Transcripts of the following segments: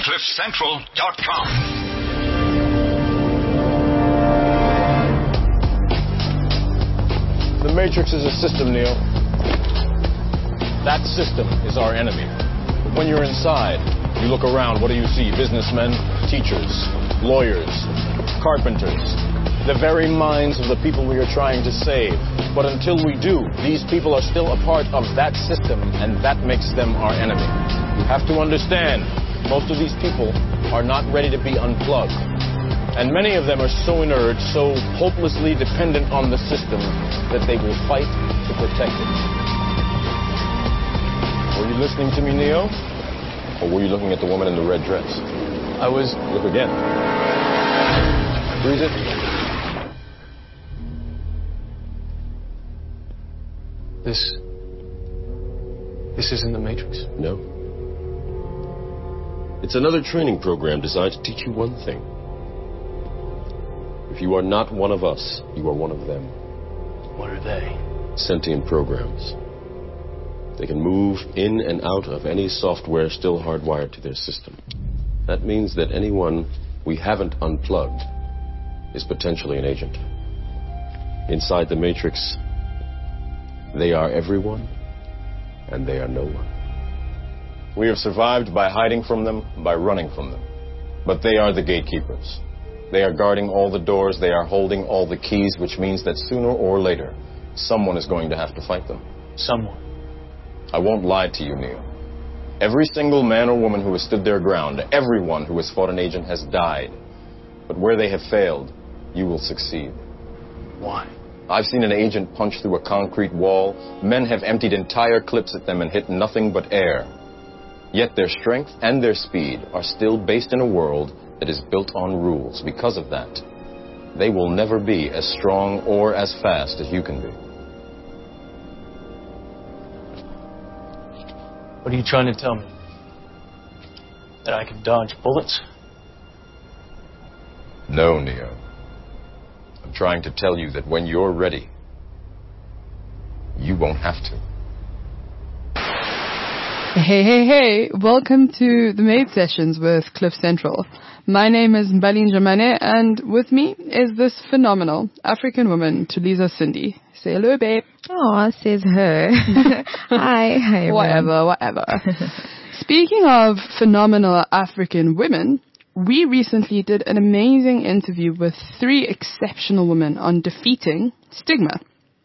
CliffCentral.com. The Matrix is a system, Neo. That system is our enemy. When you're inside, you look around, what do you see? Businessmen, teachers, lawyers, carpenters, the very minds of the people we are trying to save. But until we do, these people are still a part of that system, and that makes them our enemy. You have to understand, most of these people are not ready to be unplugged. And many of them are so inert, so hopelessly dependent on the system, that they will fight to protect it. Were you listening to me, Neo? Or were you looking at the woman in the red dress? I was. Look again. Freeze it. This isn't the Matrix. No. It's another training program designed to teach you one thing. If you are not one of us, you are one of them. What are they? Sentient programs. They can move in and out of any software still hardwired to their system. That means that anyone we haven't unplugged is potentially an agent. Inside the Matrix, they are everyone, and they are no one. We have survived by hiding from them, by running from them. But they are the gatekeepers. They are guarding all the doors, they are holding all the keys, which means that sooner or later, someone is going to have to fight them. Someone. I won't lie to you, Neo. Every single man or woman who has stood their ground, everyone who has fought an agent has died. But where they have failed, you will succeed. Why? I've seen an agent punch through a concrete wall. Men have emptied entire clips at them and hit nothing but air. Yet their strength and their speed are still based in a world that is built on rules. Because of that, they will never be as strong or as fast as you can be. What are you trying to tell me? That I can dodge bullets? No, Neo. I'm trying to tell you that when you're ready, you won't have to. Hey. Welcome to the Maid Sessions with Cliff Central. My name is Mbalin Jamane, and with me is this phenomenal African woman, Tulisa Cindy. Say hello, babe. Oh, says her. Hi. Whatever. Speaking of phenomenal African women, we recently did an amazing interview with 3 exceptional women on defeating stigma.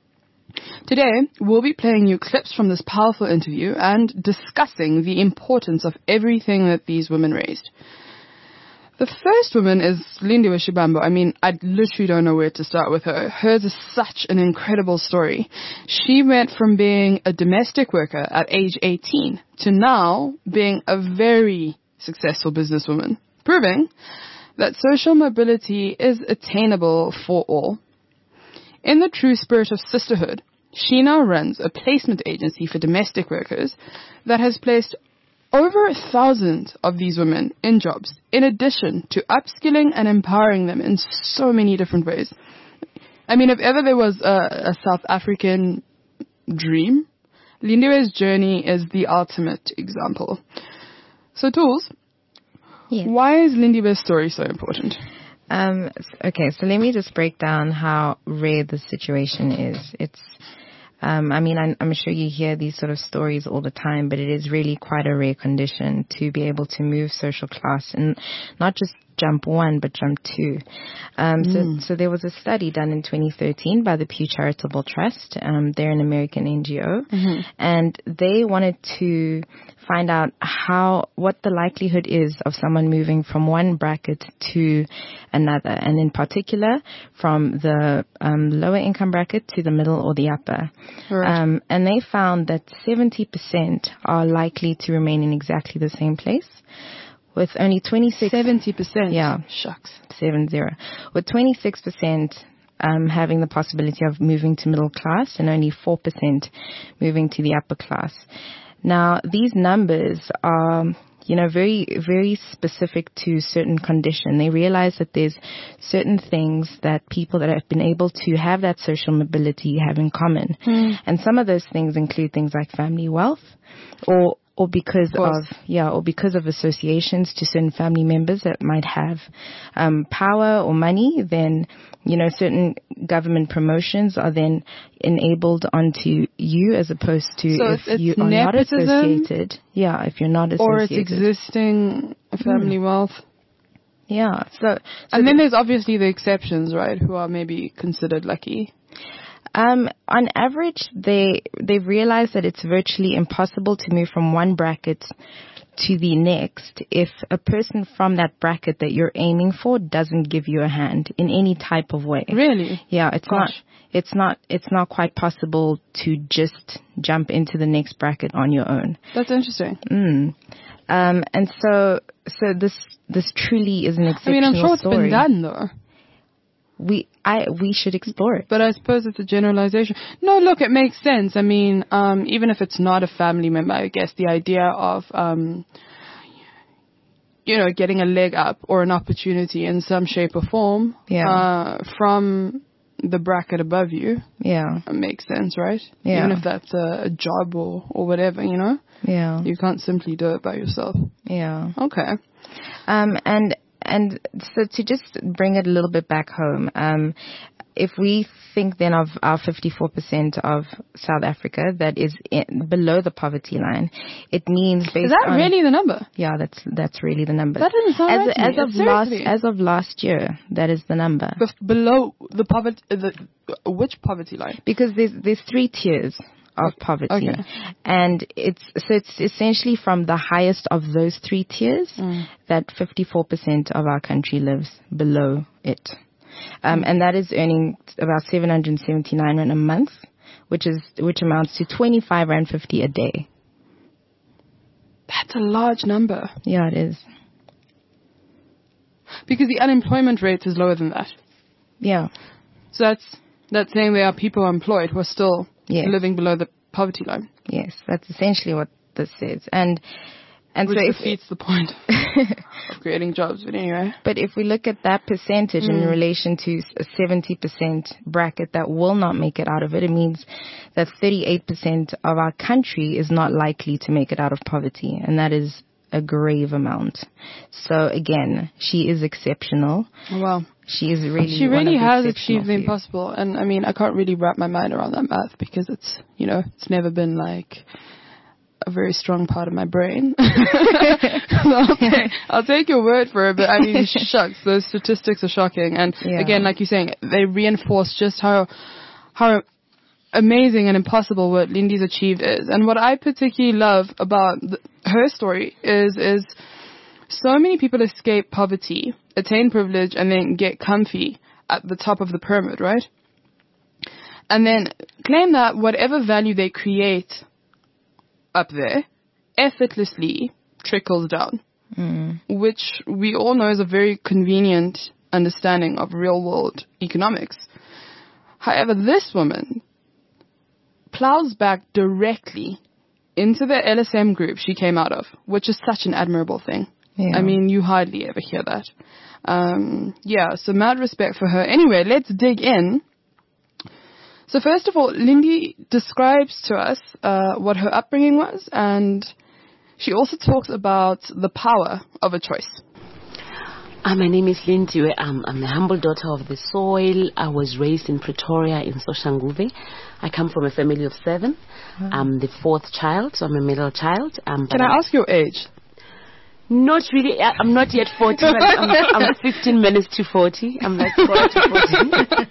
Today, we'll be playing you clips from this powerful interview and discussing the importance of everything that these women raised. The first woman is Lindiwe Shibambo. I mean, I literally don't know where to start with her. Hers is such an incredible story. She went from being a domestic worker at age 18 to now being a very successful businesswoman, proving that social mobility is attainable for all. In the true spirit of sisterhood, she now runs a placement agency for domestic workers that has placed over 1,000 of these women in jobs, in addition to upskilling and empowering them in so many different ways. I mean, if ever there was a South African dream, Lindiwe's journey is the ultimate example. So, Tools, Yes. Why is Lindiwe's story so important? Okay, so let me just break down how rare the situation is. I'm sure you hear these sort of stories all the time, but it is really quite a rare condition to be able to move social class and not just jump 1, but jump 2. So there was a study done in 2013 by the Pew Charitable Trust. They're an American NGO, and they wanted to find out what the likelihood is of someone moving from one bracket to another, and in particular from the lower income bracket to the middle or the upper. Right. And they found that 70% are likely to remain in exactly the same place, with only 70%. Yeah. Shucks. 70. With 26% having the possibility of moving to middle class and only 4% moving to the upper class. Now, these numbers are, very, very specific to certain condition. They realize that there's certain things that people that have been able to have that social mobility have in common. And some of those things include things like family wealth or or because of associations to certain family members that might have power or money, then certain government promotions are then enabled onto you as opposed to if you are not associated. Yeah, if you're not associated. Or it's existing family wealth. Yeah. So and then there's obviously the exceptions, right, who are maybe considered lucky. On average, they've realized that it's virtually impossible to move from one bracket to the next if a person from that bracket that you're aiming for doesn't give you a hand in any type of way. Really? Yeah, it's not quite possible to just jump into the next bracket on your own. That's interesting. And so this truly is an exceptional story. I'm sure it's been done though. We should explore it. But I suppose it's a generalization. No, look, it makes sense. Even if it's not a family member, I guess the idea of, getting a leg up or an opportunity in some shape or form, from the bracket above you. Yeah. Makes sense, right? Yeah. Even if that's a job or whatever, Yeah. You can't simply do it by yourself. Yeah. Okay. And so to just bring it a little bit back home, if we think then of our 54% of South Africa that is below the poverty line, it means based on... Is that really the number? Yeah, that's really the number. That doesn't sound right to me. As of last year, that is the number. Below the poverty... which poverty line? Because there's 3 tiers of poverty. Okay. And it's essentially from the highest of those 3 tiers that 54% of our country lives below it. And that is earning about 779 rand a month, which amounts to 25.50 rand a day. That's a large number. Yeah, it is. Because the unemployment rate is lower than that. Yeah. So that's saying there are people employed who are still living below the poverty line. Yes, that's essentially what this says. And which so defeats the point of creating jobs, but anyway. But if we look at that percentage in relation to a 70% bracket that will not make it out of it, it means that 38% of our country is not likely to make it out of poverty, and that is a grave amount. So again, she is exceptional. Wow. She is really. She really has achieved the impossible, and I can't really wrap my mind around that math because it's it's never been like a very strong part of my brain. I'll take your word for it, but shucks, those statistics are shocking, and again, like you're saying, they reinforce just how amazing and impossible what Lindy's achieved is. And what I particularly love about her story is so many people escape poverty, attain privilege, and then get comfy at the top of the pyramid, right? And then claim that whatever value they create up there effortlessly trickles down, which we all know is a very convenient understanding of real-world economics. However, this woman plows back directly into the LSM group she came out of, which is such an admirable thing. Yeah. You hardly ever hear that. So mad respect for her. Anyway, let's dig in. So first of all, Lindy describes to us what her upbringing was, and she also talks about the power of a choice. My name is Lindy. I'm a humble daughter of the soil. I was raised in Pretoria in Soshanguve. I come from a family of 7. I'm the 4th child, so I'm a middle child. Can I ask your age? Not really. I'm not yet 40, but I'm 15 minutes to 40. I'm like 4 to 14.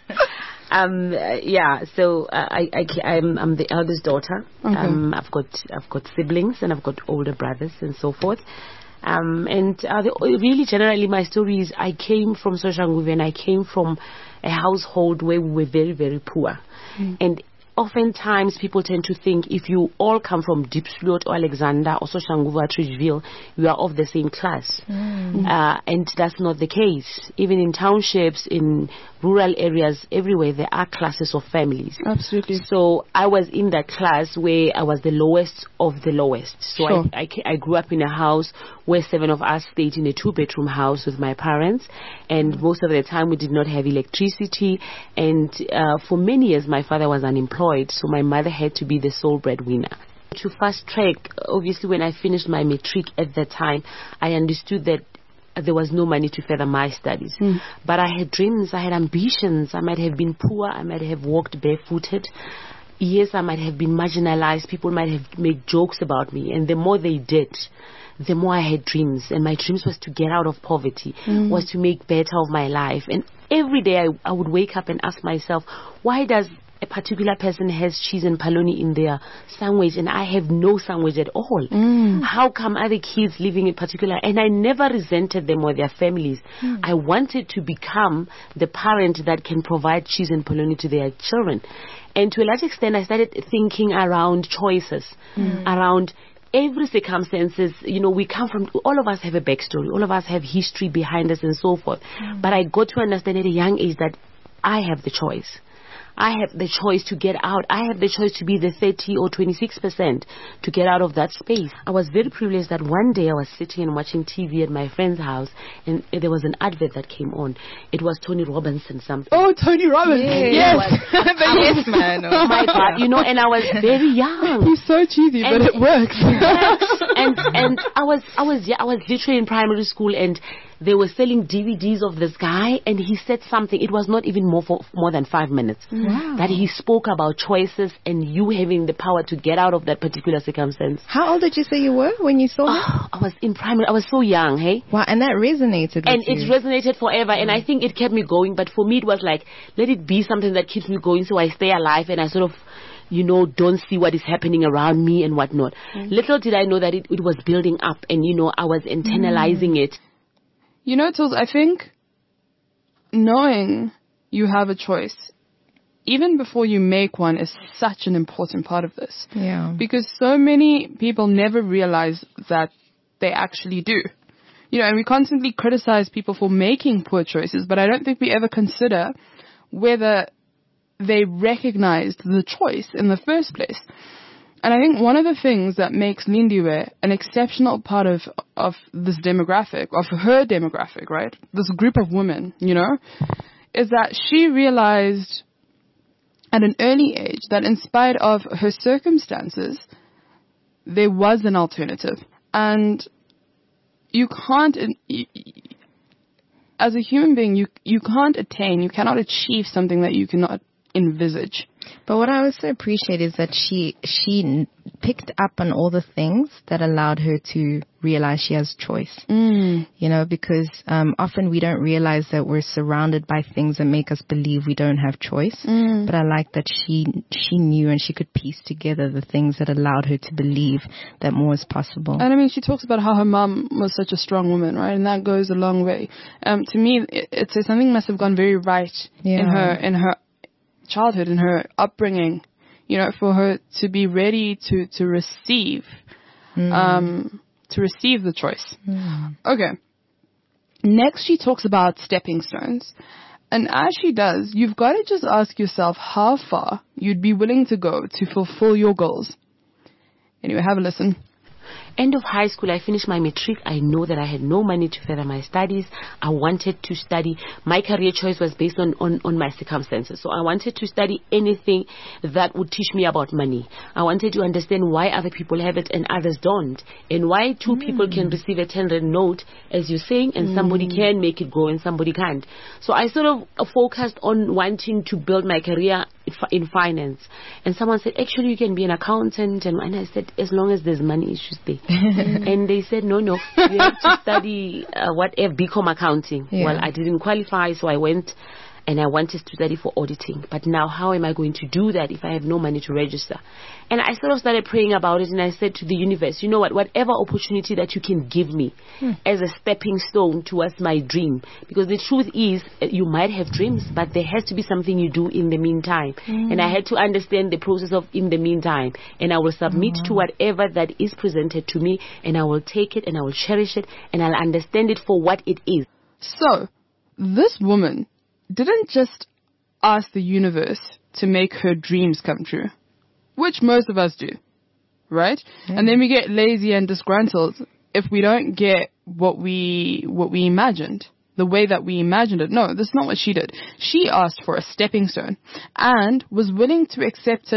So I'm the eldest daughter. Okay. I've got siblings and I've got older brothers and so forth. Really generally my story is I came from Soshanguve and I came from a household where we were very, very poor. And oftentimes people tend to think if you all come from Diepsloot or Alexander or Soshanguve or Tridgeville, you are of the same class. And that's not the case. Even in townships, in rural areas, everywhere, there are classes of families. Absolutely. So I was in that class where I was the lowest of the lowest. So sure. I grew up in a house where 7 of us stayed in a 2-bedroom house with my parents. And most of the time we did not have electricity. And for many years my father was unemployed. So my mother had to be the sole breadwinner. To fast track, obviously when I finished my matric at that time, I understood that there was no money to further my studies. But I had dreams, I had ambitions. I might have been poor, I might have walked barefooted. Yes, I might have been marginalized. People might have made jokes about me. And the more they did, the more I had dreams. And my dreams was to get out of poverty, was to make better of my life. And every day I would wake up and ask myself, why does a particular person has cheese and polony in their sandwich and I have no sandwich at all? How come other kids living in particular? And I never resented them or their families. I wanted to become the parent that can provide cheese and polony to their children. And to a large extent, I started thinking around choices, around every circumstances. You know, we come from, all of us have a backstory, all of us have history behind us and so forth. But I got to understand at a young age that I have the choice. I have the choice to get out. I have the choice to be the 30 or 26% to get out of that space. I was very privileged that one day I was sitting and watching TV at my friend's house and there was an advert that came on. It was Tony Robinson something. Oh, Tony Robbins. Yes. Yes, man. Oh my God, you know, and I was very young. He's so cheesy, but it works. and I was literally in primary school and they were selling DVDs of this guy and he said something. It was not even more than 5 minutes. Wow. That he spoke about choices and you having the power to get out of that particular circumstance. How old did you say you were when you saw him? I was in primary. I was so young, hey? Wow, and that resonated with and you. it resonated forever and I think it kept me going. But for me it was like, let it be something that keeps me going so I stay alive and I sort of, you know, don't see what is happening around me and whatnot. Little did I know that it was building up and, you know, I was internalizing it. You know, Tools, I think knowing you have a choice, even before you make one, is such an important part of this. Yeah. Because so many people never realize that they actually do. You know, and we constantly criticize people for making poor choices, but I don't think we ever consider whether they recognized the choice in the first place. And I think one of the things that makes Lindiwe an exceptional part of this demographic, of her demographic, right? This group of women, you know, is that she realized at an early age that in spite of her circumstances, there was an alternative. And you can't, as a human being, you can't attain, you cannot achieve something that you cannot envisage. But what I also appreciate is that she picked up on all the things that allowed her to realize she has choice. You know, because often we don't realize that we're surrounded by things that make us believe we don't have choice. But I like that she knew and she could piece together the things that allowed her to believe that more is possible. And I mean, she talks about how her mom was such a strong woman, right? And that goes a long way. To me, it says something must have gone very right in her childhood, in her upbringing, you know, for her to be ready to receive the choice. Okay. Next, she talks about stepping stones. And as she does, you've got to just ask yourself how far you'd be willing to go to fulfill your goals. Anyway, have a listen. End of high school, I finished my matric. I know that I had no money to further my studies. I wanted to study. My career choice was based on my circumstances. So I wanted to study anything that would teach me about money. I wanted to understand why other people have it and others don't. And why two people can receive a 10 Rand note, as you're saying, and somebody can make it grow and somebody can't. So I sort of focused on wanting to build my career in finance. And someone said, actually, you can be an accountant. And I said, as long as there's money issues there. And they said, no, you have to study BCom accounting. Yeah. Well, I didn't qualify, so I went and I wanted to study for auditing. But now how am I going to do that if I have no money to register? And I sort of started praying about it, and I said to the universe, you know what, whatever opportunity that you can give me as a stepping stone towards my dream. Because the truth is, you might have dreams, but there has to be something you do in the meantime. And I had to understand the process of in the meantime. And I will submit to whatever that is presented to me, and I will take it, and I will cherish it, and I'll understand it for what it is. So, this woman didn't just ask the universe to make her dreams come true, which most of us do, right? And then we get lazy and disgruntled if we don't get what we imagined, the way that we imagined it. No, that's not what she did. She asked for a stepping stone and was willing to accept it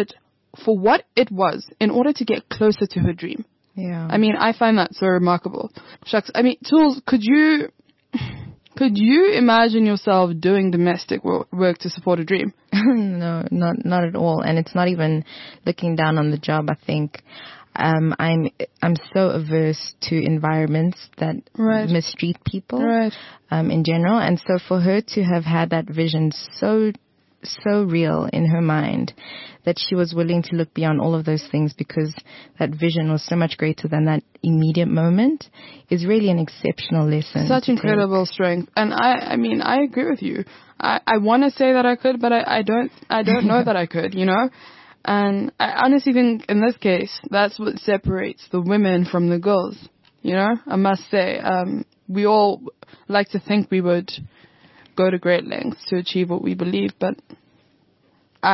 for what it was in order to get closer to her dream. Yeah. I mean, I find that so remarkable. Shucks. I mean, Tools, could you imagine yourself doing domestic work to support a dream? No, not at all. And it's not even looking down on the job. I think I'm so averse to environments that mistreat people in general. And so for her to have had that vision so real in her mind that she was willing to look beyond all of those things because that vision was so much greater than that immediate moment is really an exceptional lesson. Such incredible strength. And I mean, I agree with you. I want to say that I could, but I don't know that I could, you know? And I honestly think in this case, that's what separates the women from the girls, you know? I must say, we all like to think we would go to great lengths to achieve what we believe, but I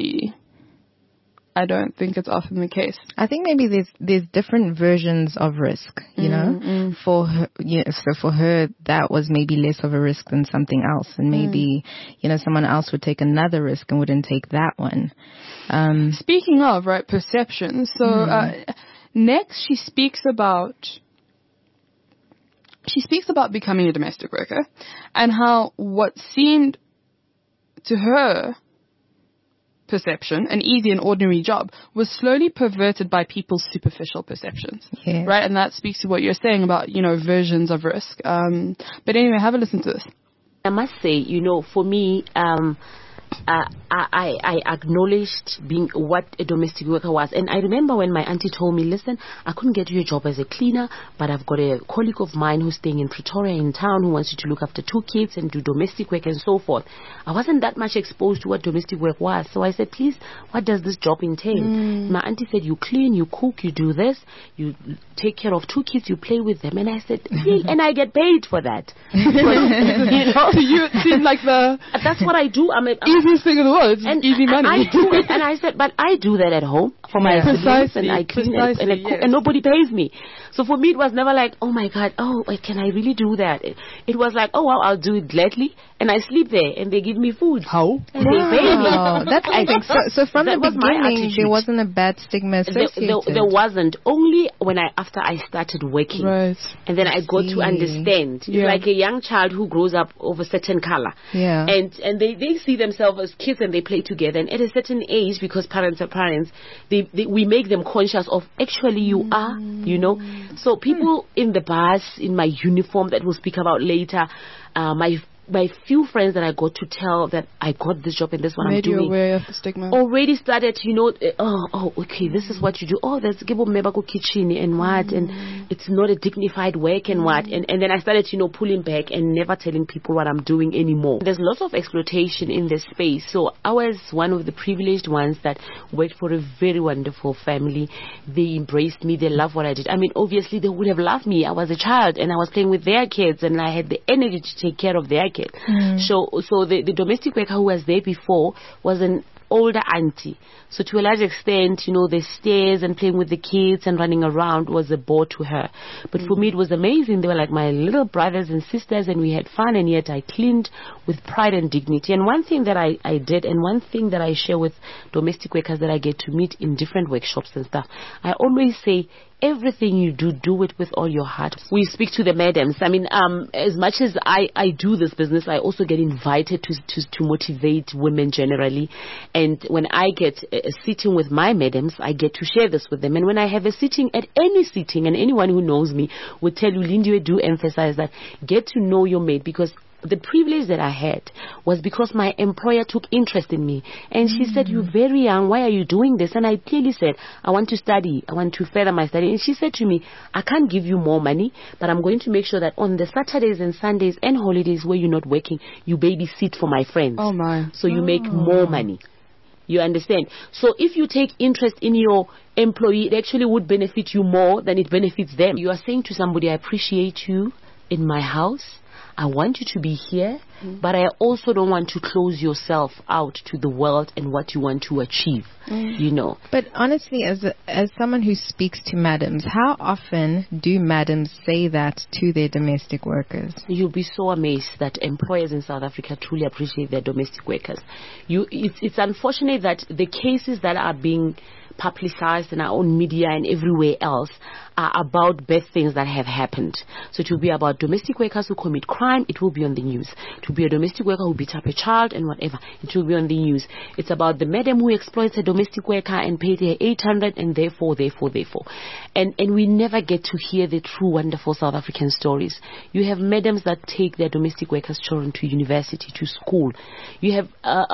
don't think it's often the case. I think maybe there's different versions of risk, you know. For her, so for her that was maybe less of a risk than something else, and maybe someone else would take another risk and wouldn't take that one. Speaking of perceptions, so next she speaks about becoming a domestic worker and how what seemed to her perception an easy and ordinary job was slowly perverted by people's superficial perceptions. Yeah. Right? And that speaks to what you're saying about, versions of risk. But anyway, have a listen to this. I must say, for me, I acknowledged being what a domestic worker was. And I remember when my auntie told me, listen, I couldn't get you a job as a cleaner, but I've got a colleague of mine who's staying in Pretoria in town who wants you to look after 2 kids and do domestic work and so forth. I wasn't that much exposed to what domestic work was. So I said, please, what does this job entail? My auntie said, you clean, you cook, you do this, you take care of 2 kids, you play with them. And I said, hey, and I get paid for that. Because, to you, it seemed like that's what I do. I'm easiest thing in the world. It's easy money. I do it, and I said, but I do that at home for my siblings, and I clean and I cook, and nobody pays me. So for me, it was never like, oh my God, can I really do that? It was like, oh wow, I'll do it gladly, and I sleep there, and they give me food. How? And they pay me. That's interesting. So from the beginning, there wasn't a bad stigma associated. There wasn't. Only after I started working, right. And then I got to understand. It's like a young child who grows up of a certain color, and they see themselves as kids and they play together. And at a certain age, because parents are parents, we make them conscious of actually you are, So people in the bus, in my uniform that we'll speak about later, my few friends that I got to tell that I got this job and this is what I'm doing. Made you aware of the stigma. Already started, okay, this is what you do. Oh, there's Gebo Mebako kitchen and what, and it's not a dignified work and what. And then I started, pulling back and never telling people what I'm doing anymore. There's lots of exploitation in this space. So I was one of the privileged ones that worked for a very wonderful family. They embraced me. They loved what I did. I mean, obviously they would have loved me. I was a child and I was playing with their kids and I had the energy to take care of their kids. So the domestic worker who was there before was an older auntie. So to a large extent, the stairs and playing with the kids and running around was a bore to her. But for me, it was amazing. They were like my little brothers and sisters and we had fun, and yet I cleaned with pride and dignity. And one thing that I did, and one thing that I share with domestic workers that I get to meet in different workshops and stuff, I always say, everything you do it with all your heart. We speak to the madams. I mean, as much as I do this business, I also get invited to motivate women generally. And when I get a sitting with my madams, I get to share this with them. And when I have a sitting, at any sitting, and anyone who knows me would tell you, Lindiwe, do emphasize that, get to know your maid, because the privilege that I had was because my employer took interest in me. And she said, you're very young, why are you doing this? And I clearly said, I want to study, I want to further my study. And she said to me, I can't give you more money, but I'm going to make sure that on the Saturdays and Sundays and holidays where you're not working, you babysit for my friends. Oh my. So you make more money. You understand? So if you take interest in your employee, it actually would benefit you more than it benefits them. You are saying to somebody, I appreciate you in my house. I want you to be here, but I also don't want to close yourself out to the world and what you want to achieve, you know. But honestly, as someone who speaks to madams, how often do madams say that to their domestic workers? You'll be so amazed that employers in South Africa truly appreciate their domestic workers. It's unfortunate that the cases that are being publicized in our own media and everywhere else are about bad things that have happened. So it will be about domestic workers who commit crime, it will be on the news. It will be a domestic worker who beat up a child and whatever, it will be on the news. It's about the madam who exploits a domestic worker and paid her 800 and therefore. And we never get to hear the true wonderful South African stories. You have madams that take their domestic workers' children to university, to school. You have,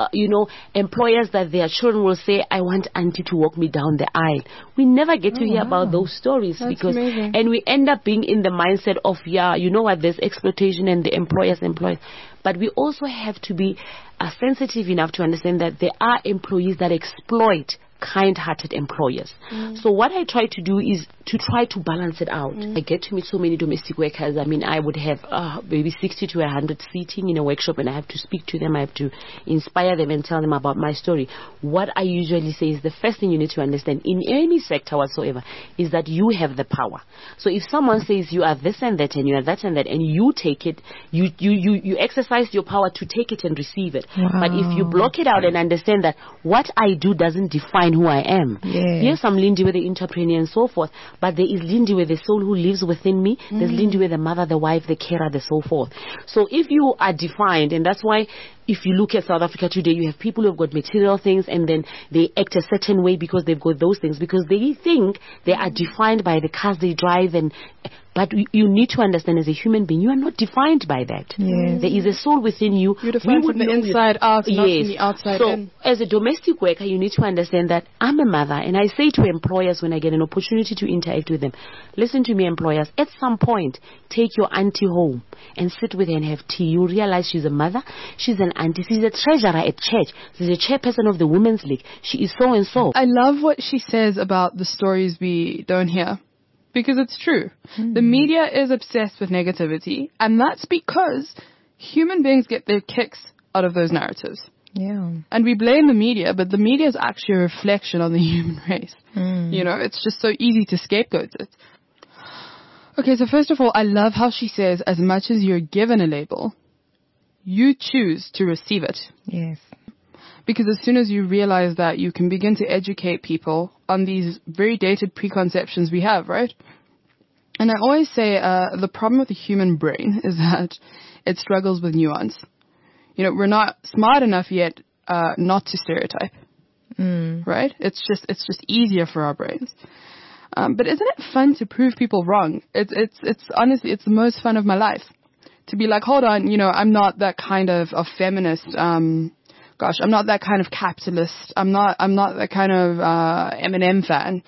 employers that their children will say, I want auntie to walk me down the aisle. We never get to hear about those stories. That's amazing. And we end up being in the mindset of, there's exploitation and the employers employ. But we also have to be sensitive enough to understand that there are employees that exploit kind-hearted employers. So what I try to do is to try to balance it out. I get to meet so many domestic workers. I mean, I would have maybe 60 to 100 sitting in a workshop, and I have to speak to them. I have to inspire them and tell them about my story. What I usually say is the first thing you need to understand in any sector whatsoever is that you have the power. So if someone says you are this and that and you are that and that, and you take it, you exercise your power to take it and receive it. But if you block it out and understand that what I do doesn't define who I am. Yes, I'm Lindiwe, the entrepreneur and so forth, but there is Lindiwe, the soul who lives within me. There's Lindiwe, the mother, the wife, the carer, the so forth. So if you are defined, and that's why if you look at South Africa today, you have people who have got material things and then they act a certain way because they've got those things, because they think they are defined by the cars they drive. But you need to understand, as a human being, you are not defined by that. There is a soul within you. You're defined from the inside out, not from the outside in. So as a domestic worker, you need to understand that I'm a mother, and I say to employers when I get an opportunity to interact with them, listen to me, employers, at some point, take your auntie home and sit with her and have tea. You realize she's a mother, she's an auntie, she's a treasurer at church, she's a chairperson of the Women's League, she is so and so. I love what she says about the stories we don't hear. Because it's true. The media is obsessed with negativity, and that's because human beings get their kicks out of those narratives. Yeah. And we blame the media, but the media is actually a reflection on the human race. It's just so easy to scapegoat it. Okay, so first of all, I love how she says, as much as you're given a label, you choose to receive it. Yes. Because as soon as you realize that, you can begin to educate people on these very dated preconceptions we have, right? And I always say the problem with the human brain is that it struggles with nuance. We're not smart enough yet not to stereotype, right? It's just easier for our brains. But isn't it fun to prove people wrong? It's honestly, it's the most fun of my life. To be like, hold on, I'm not that kind of feminist. I'm not that kind of capitalist. I'm not that kind of Eminem fan,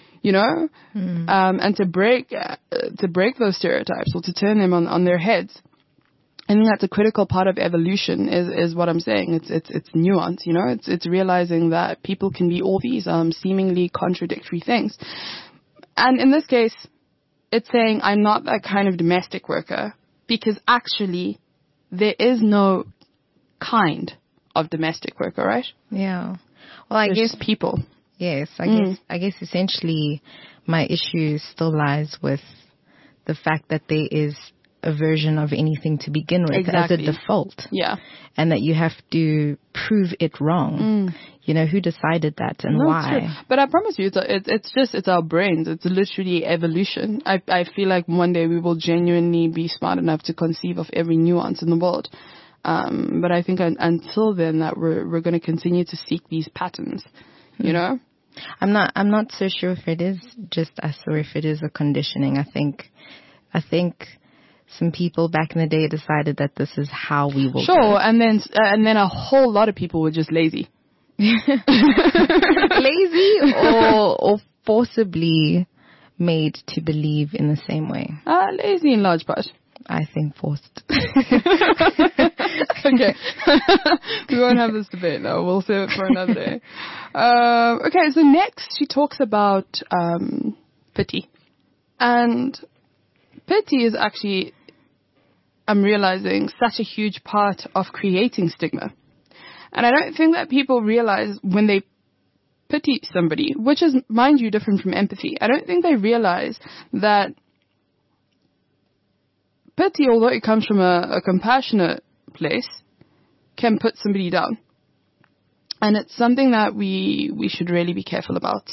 and to break those stereotypes or to turn them on their heads. I think that's a critical part of evolution is what I'm saying. It's nuance, it's realizing that people can be all these seemingly contradictory things. And in this case, it's saying I'm not that kind of domestic worker because actually there is no kind of domestic worker, right? Yeah. Well, I guess people. Yes, I guess essentially my issue still lies with the fact that there is a version of anything to begin with as a default. Yeah. And that you have to prove it wrong. Who decided that and why? True. But I promise you, it's our brains. It's literally evolution. I feel like one day we will genuinely be smart enough to conceive of every nuance in the world. But I think until then that we're going to continue to seek these patterns, I'm not so sure if it is just us or if it is a conditioning. I think some people back in the day decided that this is how we will. Sure, and then a whole lot of people were just lazy. Lazy or forcibly made to believe in the same way. Lazy in large part. I think forced. Okay. We won't have this debate now. We'll save it for another day. Okay, so next she talks about pity. And pity is actually I'm realizing, such a huge part of creating stigma. And I don't think that people realize when they pity somebody, which is, mind you, different from empathy. I don't think they realize that pity, although it comes from a compassionate place, can put somebody down. And it's something that we should really be careful about.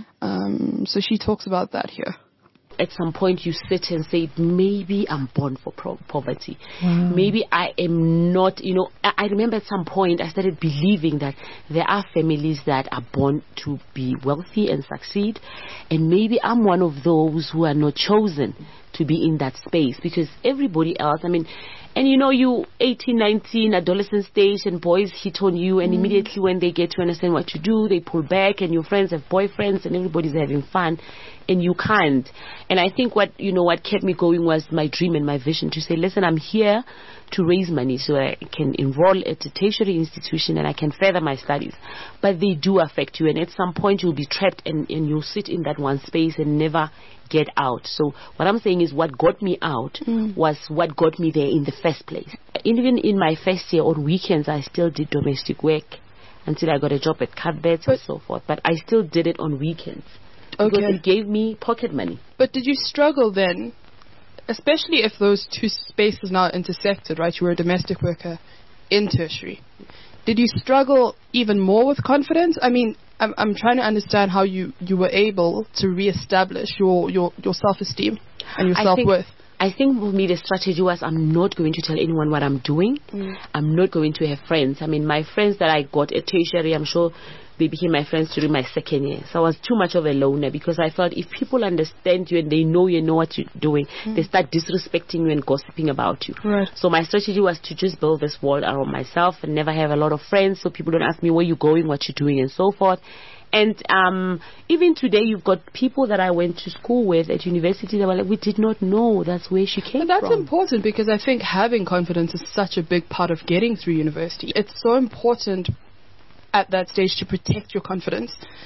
So she talks about that here. At some point you sit and say, maybe I'm born for poverty. Maybe I am not, I remember at some point I started believing that there are families that are born to be wealthy and succeed, and maybe I'm one of those who are not chosen to be in that space, because everybody else, and you 18, 19, adolescent stage, and boys hit on you, and immediately when they get to understand what you do, they pull back, and your friends have boyfriends, and everybody's having fun, and you can't. And I think what kept me going was my dream and my vision to say, listen, I'm here to raise money so I can enroll at a tertiary institution and I can further my studies. But they do affect you, and at some point you'll be trapped and you'll sit in that one space and never get out. So what I'm saying is what got me out was what got me there in the first place. Even in my first year on weekends, I still did domestic work until I got a job at Cuthbert's and so forth. But I still did it on weekends because it gave me pocket money. But did you struggle then, especially if those two spaces now intersected, right? You were a domestic worker in tertiary. Did you struggle even more with confidence? I'm trying to understand how you were able to reestablish your self-esteem and your self-worth. I think for me the strategy was, I'm not going to tell anyone what I'm doing. I'm not going to have friends. My friends that I got at tertiary, I'm sure they became my friends during my second year. So I was too much of a loner, because I felt if people understand you and they know you know what you're doing, they start disrespecting you and gossiping about you. Right. So my strategy was to just build this wall around myself and never have a lot of friends, so people don't ask me where you're going, what you're doing, and so forth. And even today, you've got people that I went to school with at university that were like, we did not know that's where she came from. But that's important, because I think having confidence is such a big part of getting through university. It's so important at that stage to protect your confidence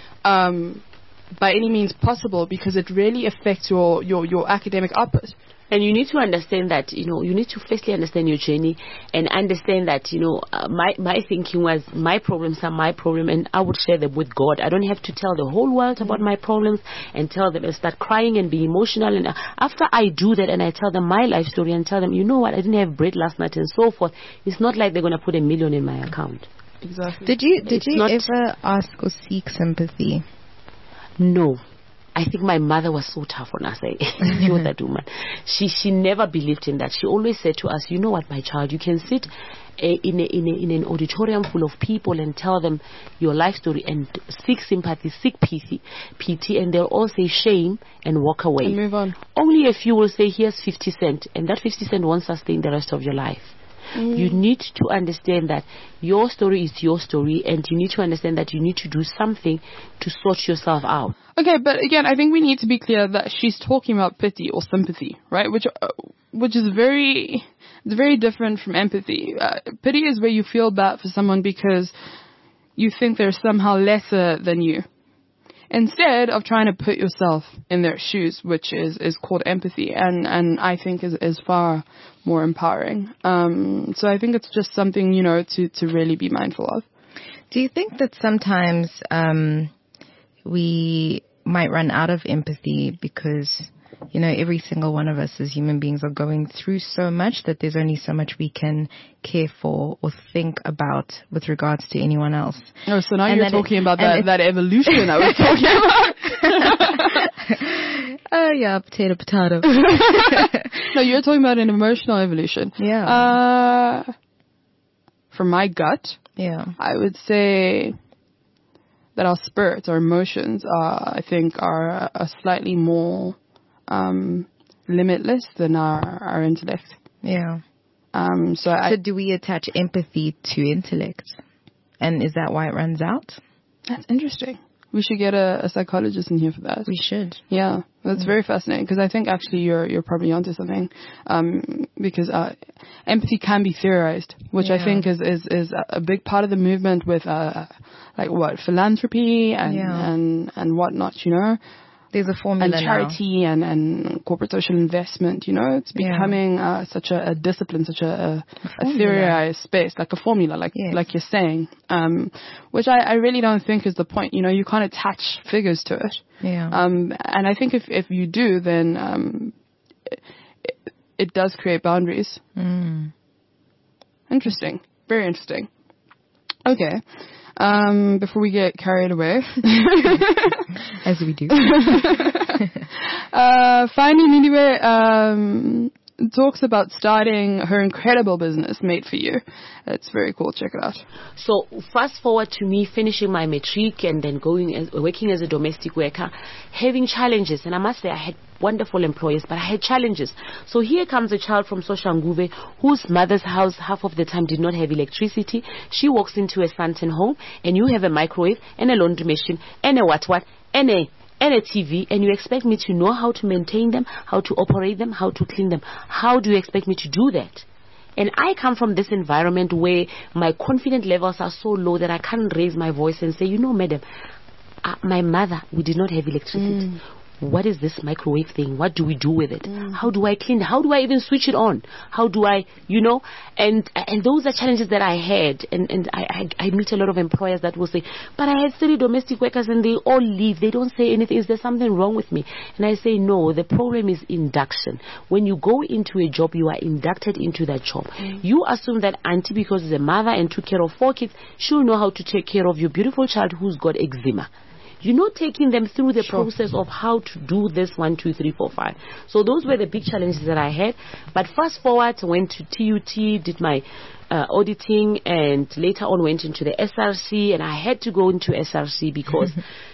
by any means possible, because it really affects your academic output. And you need to understand that, you need to firstly understand your journey and understand that, my thinking was my problems are my problem and I would share them with God. I don't have to tell the whole world about my problems and tell them and start crying and be emotional. And after I do that and I tell them my life story and tell them, you know what, I didn't have bread last night and so forth, it's not like they're going to put $1 million in my account. Exactly. Did you ever ask or seek sympathy? No. I think my mother was so tough on us. You're that woman. She never believed in that. She always said to us, you know what, my child, you can sit in an auditorium full of people and tell them your life story and seek sympathy, seek pity, and they'll all say shame and walk away. And move on. Only a few will say, here's 50 cents, and that 50 cents won't sustain the rest of your life. You need to understand that your story is your story, and you need to understand that you need to do something to sort yourself out. Okay, but again, I think we need to be clear that she's talking about pity or sympathy, right? Which is very different from empathy. Pity is where you feel bad for someone because you think they're somehow lesser than you, instead of trying to put yourself in their shoes, which is called empathy, and I think is far more empowering. So I think it's just something, to really be mindful of. Do you think that sometimes we might run out of empathy because, every single one of us as human beings are going through so much that there's only so much we can care for or think about with regards to anyone else? Oh, so now you're talking about that evolution I was talking about. Oh, yeah, potato. No, you're talking about an emotional evolution. Yeah. From my gut, I would say that our spirits, our emotions, I think are slightly more limitless than our intellect. Yeah. So do we attach empathy to intellect? And is that why it runs out? That's interesting. We should get a psychologist in here for that. We should. Yeah, that's very fascinating, because I think actually you're probably onto something. Because empathy can be theorized, which I think is a big part of the movement with philanthropy and whatnot. There's a formula and charity and corporate social investment. You know, it's becoming such a discipline, such a theorized space, like a formula, like you're saying, which I really don't think is the point. You know, you can't attach figures to it. Yeah. And I think if you do, then it does create boundaries. Interesting. Very interesting. Okay. Before we get carried away. As we do. Finally, Niliwe talks about starting her incredible business, Made for You. It's very cool. Check it out. So fast forward to me finishing my matric and then working as a domestic worker, having challenges. And I must say I had wonderful employers, but I had challenges. So here comes a child from Soshanguve whose mother's house half of the time did not have electricity. She walks into a Santon home and you have a microwave and a laundry machine and a what and a TV, and you expect me to know how to maintain them, how to operate them, how to clean them. How do you expect me to do that? And I come from this environment where my confidence levels are so low that I can't raise my voice and say, you know, madam, my mother, we did not have electricity. What is this microwave thing? What do we do with it? How do I clean it? How do I even switch it on? How do I, you know? And those are challenges that I had. And I meet a lot of employers that will say, but I have 30 domestic workers and they all leave. They don't say anything. Is there something wrong with me? And I say, no, the problem is induction. When you go into a job, you are inducted into that job. You assume that auntie, because she's a mother and took care of 4 kids, she'll know how to take care of your beautiful child who's got eczema. You're not taking them through the process of how to do this 1, 2, 3, 4, 5. So those were the big challenges that I had. But fast forward, I went to TUT, did my auditing, and later on went into the SRC. And I had to go into SRC because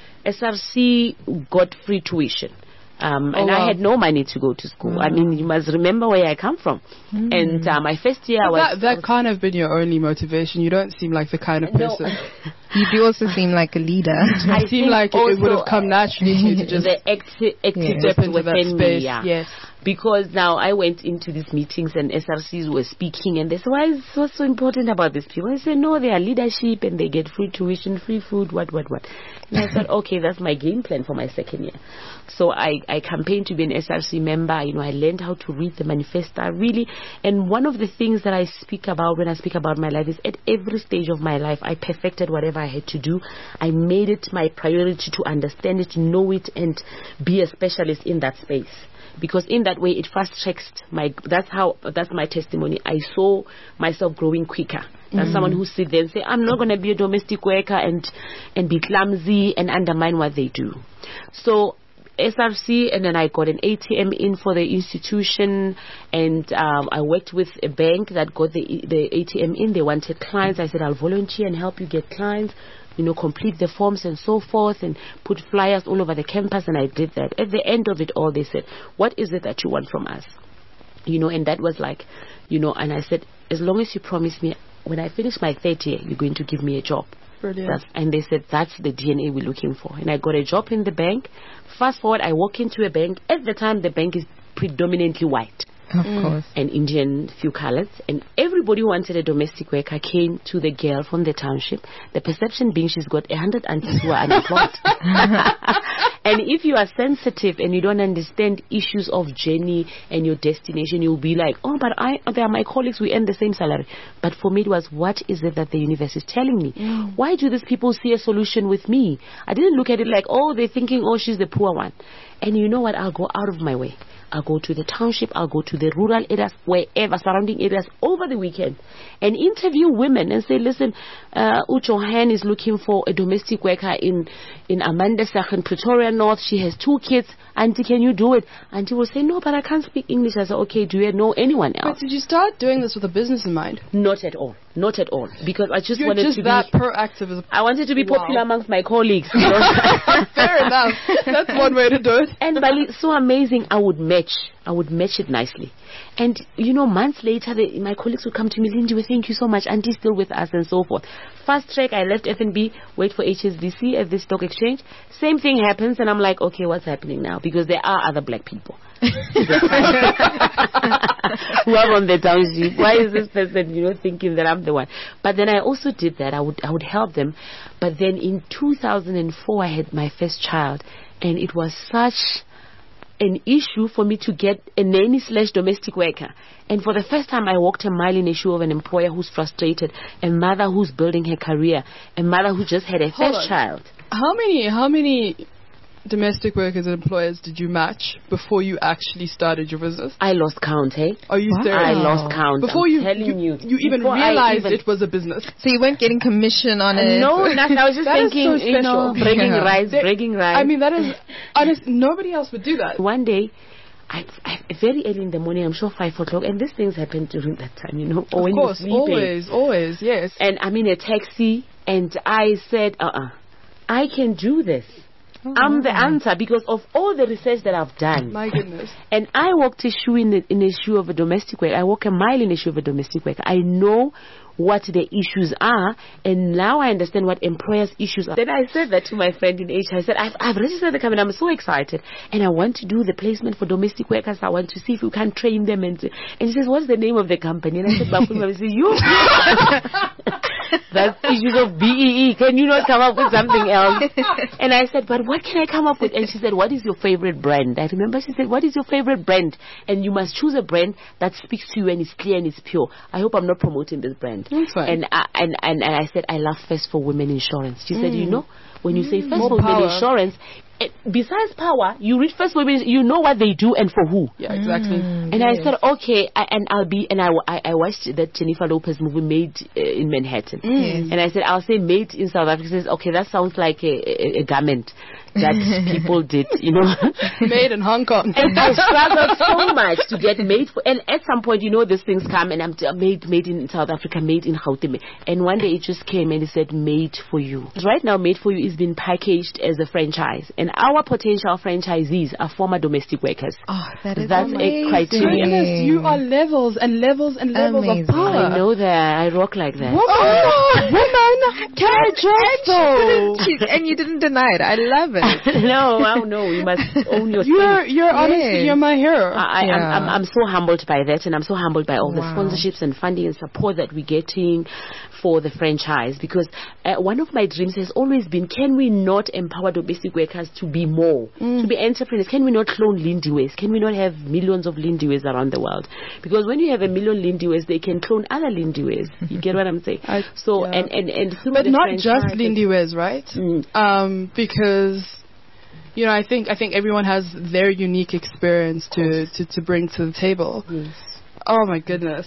SRC got free tuition. I had no money to go to school. I mean, you must remember where I come from. And my first year that can't have been your only motivation. You don't seem like the kind of person. You do also seem like a leader. You seem like it would have come naturally to you to just the active step into within that space. me. Yes. Because now I went into these meetings and SRCs were speaking and they said, what's so important about these people? I said, no, they are leadership and they get free tuition, free food, what. And I thought, okay, that's my game plan for my second year. So I campaigned to be an SRC member. You know, I learned how to read the manifesto, really. And one of the things that I speak about when I speak about my life is at every stage of my life, I perfected whatever I had to do. I made it my priority to understand it, know it, and be a specialist in that space. Because in that way it fast tracks that's my testimony. I saw myself growing quicker than someone who sit there and say, I'm not going to be a domestic worker and be clumsy and undermine what they do. So SRC, and then I got an ATM in for the institution, and I worked with a bank that got the ATM in. They wanted clients. I said, I'll volunteer and help you get clients, you know, complete the forms and so forth, and put flyers all over the campus, and I did that. At the end of it all, they said, what is it that you want from us? You know, and that was like, you know, and I said, as long as you promise me, when I finish my 3rd year, you're going to give me a job. Brilliant. And they said, that's the DNA we're looking for. And I got a job in the bank. Fast forward, I walk into a bank. At the time, the bank is predominantly white. Of course. And Indian, few colors. And everybody who wanted a domestic worker came to the girl from the township. The perception being she's got 100 aunties who are unemployed. And if you are sensitive and you don't understand issues of journey and your destination, you'll be like, oh, but they are my colleagues, we earn the same salary. But for me, it was, what is it that the universe is telling me? Why do these people see a solution with me? I didn't look at it like, oh, they're thinking, oh, she's the poor one. And you know what? I'll go out of my way. I'll go to the township, I'll go to the rural areas, wherever, surrounding areas over the weekend, and interview women and say, listen, Uchohan is looking for a domestic worker in Amanda Sachen, Pretoria North. She has 2 kids. Auntie, can you do it? Auntie will say, no, but I can't speak English. I said, okay, do you know anyone else? But did you start doing this with a business in mind? Not at all. Not at all. Because I just wanted to be proactive. I wanted to be popular amongst my colleagues. You know? Fair enough. That's one way to do it. And Bali, so amazing. I would match it nicely. And, you know, months later, my colleagues would come to me, Lindy, thank you so much. Auntie's still with us and so forth. Fast track, I left FNB, wait for HSBC at the stock exchange. Same thing happens, and I'm like, okay, what's happening now? Because there are other black people who are on the township. Why is this person, you know, thinking that I'm the one? But then I also did that. I would help them. But then in 2004, I had my first child. And it was such an issue for me to get a nanny/domestic worker. And for the first time, I walked a mile in the shoe of an employer who's frustrated, a mother who's building her career, a mother who just had a first child. How many domestic workers and employers did you match before you actually started your business? I lost count, eh? Are you serious? I lost count. Before you even realized it was a business. So you weren't getting commission on it? No, nothing. I was just thinking, so special. bragging rights. I mean, that is honest. Nobody else would do that. One day, I very early in the morning, I'm sure 5 o'clock, and these things happen during that time, or when you're sleeping. Always, yes. And I'm in a taxi, and I said, I can do this. I'm the answer because of all the research that I've done. My goodness. And I walked a shoe in a shoe of a domestic worker. I walk a mile in a shoe of a domestic worker. I know what the issues are, and now I understand what employers' issues are. Then I said that to my friend in HR. I said, I've registered the company. I'm so excited, and I want to do the placement for domestic workers. I want to see if we can train them. And she says, what's the name of the company? And I said, Bakula, you. That's issues of BEE. Can you not come up with something else? And I said, but what can I come up with? And she said, what is your favorite brand? I remember she said, what is your favorite brand? And you must choose a brand that speaks to you and is clear and is pure. I hope I'm not promoting this brand. That's fine. And I said, I love First for Women Insurance. She said, when you say First for Women Insurance, besides power, you read First for Women, you know what they do and for who. Yeah, exactly. And I said, okay, I watched that Jennifer Lopez movie, Made in Manhattan. And I said, I'll say Made in South Africa. She says, okay, that sounds like a garment that people did, Made in Hong Kong. And I struggled so much to get made for, and at some point, these things come, and I'm made in South Africa, made in Gauteng. And one day it just came and it said, made for you. Right now, made for you is being packaged as a franchise. And our potential franchisees are former domestic workers. Oh, that's a criteria. Goodness, you are levels and levels and levels of power. I know that. I rock like that. Woman, can I just though? And you didn't deny it. I love it. No, you must own your space. You're honestly, you're my hero. I'm so humbled by that, and I'm so humbled by all the sponsorships and funding and support that we're getting for the franchise, because one of my dreams has always been, can we not empower domestic workers to be more, to be entrepreneurs? Can we not clone Lindyways? Can we not have millions of Lindyways around the world? Because when you have a million Lindyways, they can clone other Lindyways. You get what I'm saying? And through but not just Lindyways, right? Because I think everyone has their unique experience to bring to the table. Yes. Oh my goodness.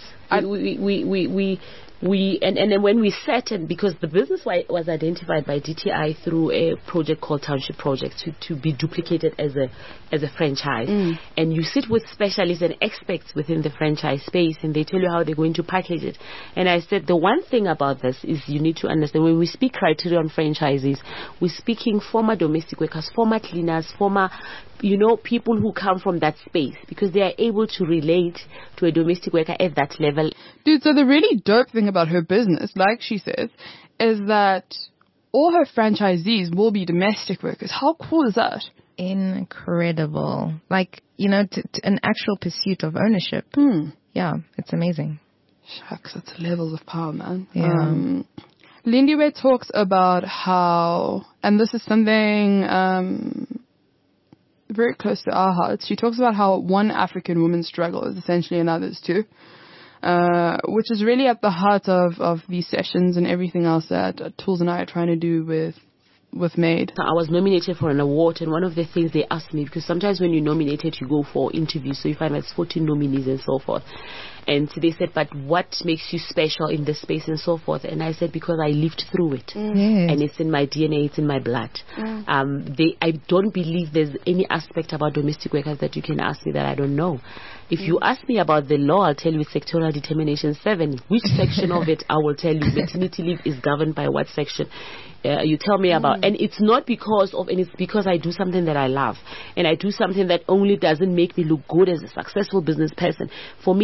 And then when we sat, and because the business was identified by DTI through a project called Township Project to be duplicated as a franchise, and you sit with specialists and experts within the franchise space, and they tell you how they're going to package it. And I said, the one thing about this is you need to understand, when we speak criteria on franchises, we're speaking former domestic workers, former cleaners, former people who come from that space, because they are able to relate to a domestic worker at that level. Dude, so the really dope thing about her business, like she says, is that all her franchisees will be domestic workers. How cool is that? Incredible. Like, an actual pursuit of ownership. Yeah, it's amazing. Shucks, it's levels of power, man. Yeah. Lindywear talks about how, and this is something very close to our hearts. She talks about how one African woman's struggle is essentially another's too, which is really at the heart of these sessions and everything else that Tools and I are trying to do with MADE. I was nominated for an award, and one of the things they asked me, because sometimes when you're nominated, you go for interviews, so you find there's 14 nominees and so forth. And so they said, but what makes you special in this space and so forth? And I said, because I lived through it. And it's in my DNA, it's in my blood. I don't believe there's any aspect about domestic workers that you can ask me that I don't know. If you ask me about the law, I'll tell you Sectorial Determination 7. Which section of it, I will tell you. Maternity leave is governed by what section? You tell me about. And it's not because of, and it's because I do something that I love. And I do something that only doesn't make me look good as a successful business person. For me, it's not about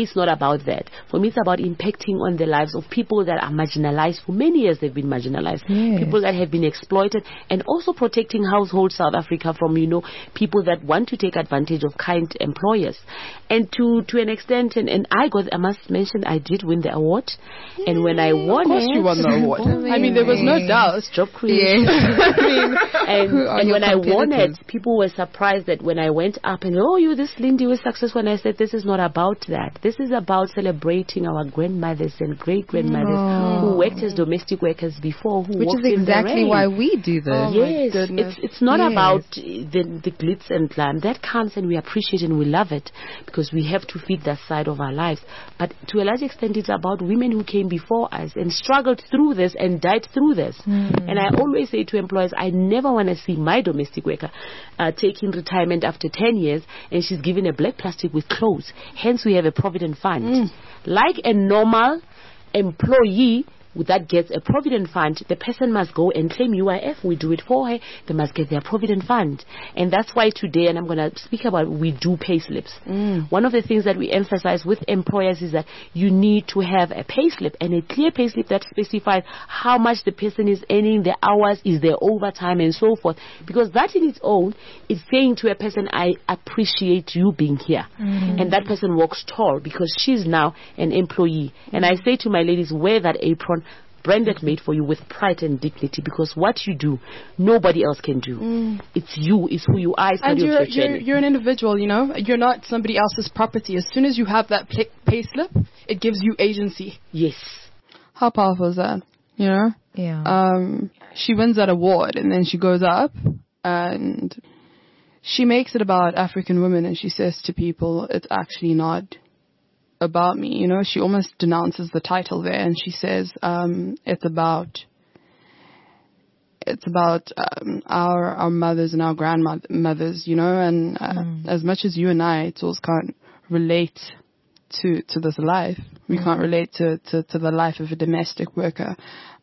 about that. For me, it's about impacting on the lives of people that are marginalized. For many years, they've been marginalized. Yes. People that have been exploited, and also protecting household South Africa from, people that want to take advantage of kind employers. And to an extent, and I must mention, I did win the award. And when I won Of course you won the award. I mean, there was no doubt. Job creation. Yes. And when I won it, people were surprised that when I went up and, this Lindy was successful. And I said, this is not about that. This is about celebrating our grandmothers and great-grandmothers who worked as domestic workers before, who Which walked is in the exactly rain. why we do this. Oh, Yes, my goodness. it's not Yes. about the glitz and glam. That comes and we appreciate and we love it because we have to feed that side of our lives. But to a large extent, it's about women who came before us and struggled through this and died through this. And I always say to employers, I never want to see my domestic worker taking retirement after 10 years and she's given a black plastic with clothes. Hence, we have a provident fund. Like a normal employee that gets a provident fund, the person must go and claim UIF. We do it for her. They must get their provident fund. And that's why today, and I'm going to speak about, we do pay slips. One of the things that we emphasize with employers is that you need to have a pay slip and a clear pay slip that specifies how much the person is earning, the hours, is their overtime, and so forth. Because that in its own is saying to a person, I appreciate you being here. And that person walks tall because she's now an employee. And I say to my ladies, wear that apron, branded made for you with pride and dignity, because what you do, nobody else can do. It's you, it's who you are, it's And part of your journey. you're an individual, You're not somebody else's property. As soon as you have that pay slip, it gives you agency. Yes. How powerful is that? Yeah. She wins that award and then she goes up and she makes it about African women and she says to people, it's actually not about me. She almost denounces the title there and she says, it's about our mothers and our grandmothers, and as much as you and I, Tools, can't relate to this life. We can't relate to the life of a domestic worker.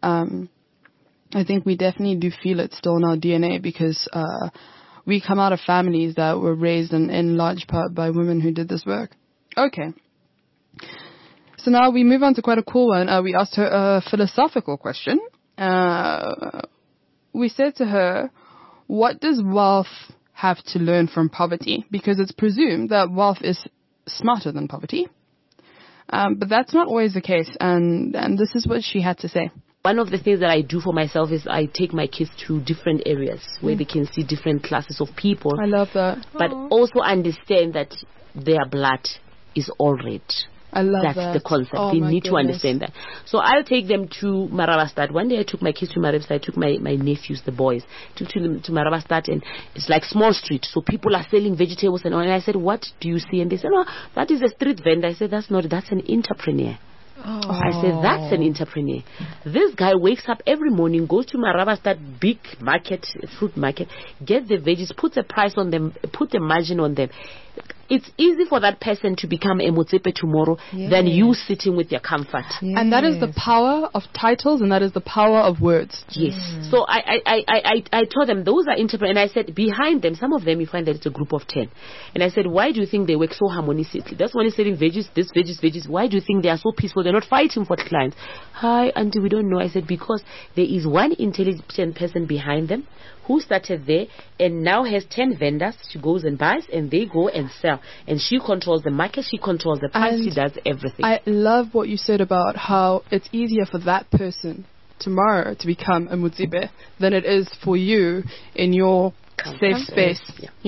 I think we definitely do feel it still in our DNA because we come out of families that were raised in large part by women who did this work. Okay. So now we move on to quite a cool one. We asked her a philosophical question. We said to her, what does wealth have to learn from poverty? Because it's presumed that wealth is smarter than poverty. But that's not always the case. And this is what she had to say. One of the things that I do for myself is I take my kids to different areas where they can see different classes of people. I love that. But also understand that their blood is all red. I love That's that. the concept. Oh, they my need to goodness. understand that. So I'll take them to Maravastad. One day I took my kids to Maravastad. I took my nephews, the boys, took them to Maravastad, and it's like small street. So people are selling vegetables and all. And I said, what do you see? And they said, no, that is a street vendor. I said, that's an entrepreneur. I said, that's an entrepreneur. This guy wakes up every morning, goes to Maravastad big market, fruit market, gets the veggies, puts a price on them, put a margin on them. It's easy for that person to become a Motsepe tomorrow than you sitting with your comfort. And that is the power of titles and that is the power of words. Yes. So I told them those are entrepreneurs, and I said behind them, some of them you find that it's a group of 10. And I said, why do you think they work so harmoniously? That's when he's selling veggies, this veggies. Why do you think they are so peaceful? They're not fighting for clients. Hi, auntie, we don't know. I said, because there is one intelligent person behind them who started there and now has 10 vendors. She goes and buys and they go and sell. And she controls the market, she controls the price, she does everything. I love what you said about how it's easier for that person tomorrow to become a Motsepe than it is for you in your safe space,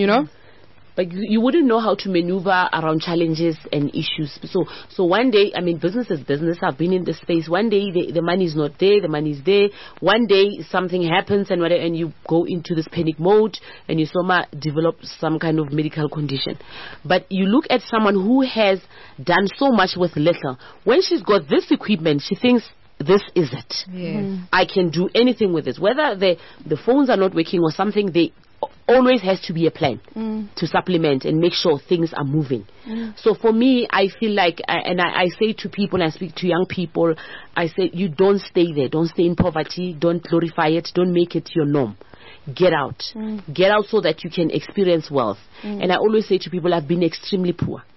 But you wouldn't know how to maneuver around challenges and issues. So one day, business is business. I've been in this space. One day the money is not there, the money is there. One day something happens and you go into this panic mode and you develop some kind of medical condition. But you look at someone who has done so much with little. When she's got this equipment, she thinks, this is it. Yes. I can do anything with this. Whether the phones are not working or something, they always has to be a plan to supplement and make sure things are moving. So for me, I feel like, I say to people, I speak to young people, I say, you don't stay there. Don't stay in poverty. Don't glorify it. Don't make it your norm. Get out. Get out so that you can experience wealth. And I always say to people, I've been extremely poor.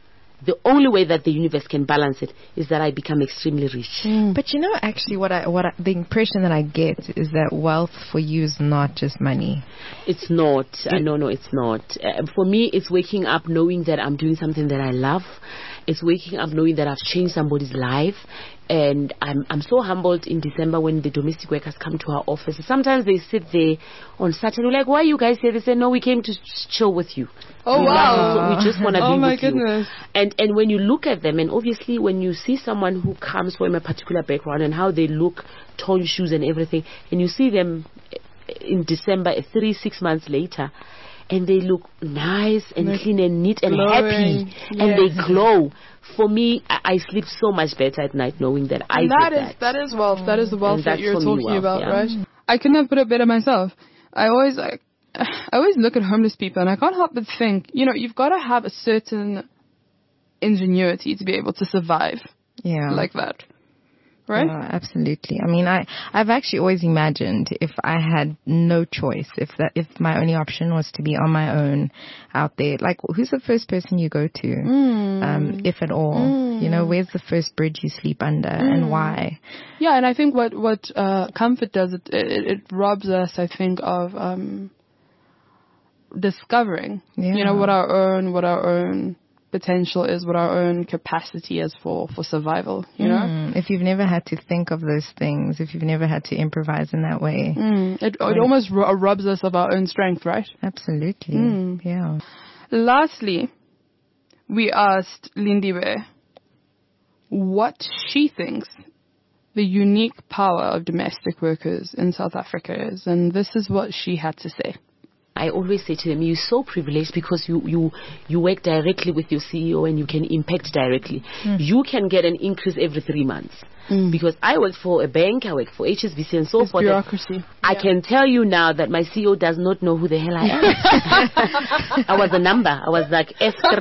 the only way that the universe can balance it is that I become extremely rich. But actually, the impression that I get is that wealth for you is not just money. It's not. No, it's not. For me, it's waking up knowing that I'm doing something that I love. It's waking up knowing that I've changed somebody's life. And I'm so humbled in December when the domestic workers come to our office. Sometimes they sit there on Saturday, like, why are you guys here? They say, no, we came to chill with you. Oh, wow. We just want to be oh, my with goodness. you. And when you look at them, and obviously when you see someone who comes from a particular background and how they look, torn shoes and everything, and you see them in December, 6 months later, and they look nice and clean and neat and glowing. happy, and they glow. For me, I sleep so much better at night knowing that I did that. That is wealth. That is the wealth that you're talking about, yeah. right? I couldn't have put it better myself. I always look at homeless people and I can't help but think, you've got to have a certain ingenuity to be able to survive like that. Right? Absolutely. I mean, I've actually always imagined if I had no choice, if my only option was to be on my own out there, like who's the first person you go to, if at all? Where's the first bridge you sleep under and why? Yeah, and I think what comfort does, it robs us, I think, of discovering, what our own potential is, what our own capacity is for survival, If you've never had to think of those things, if you've never had to improvise in that way. It almost robs us of our own strength, right? Absolutely. Yeah. Lastly, we asked Lindiwe what she thinks the unique power of domestic workers in South Africa is, and this is what she had to say. I always say to them, you're so privileged because you work directly with your CEO and you can impact directly. You can get an increase every 3 months. Because I work for a bank, I work for HSBC and so forth. Bureaucracy. I can tell you now that my CEO does not know who the hell I am. I was a number. I was like,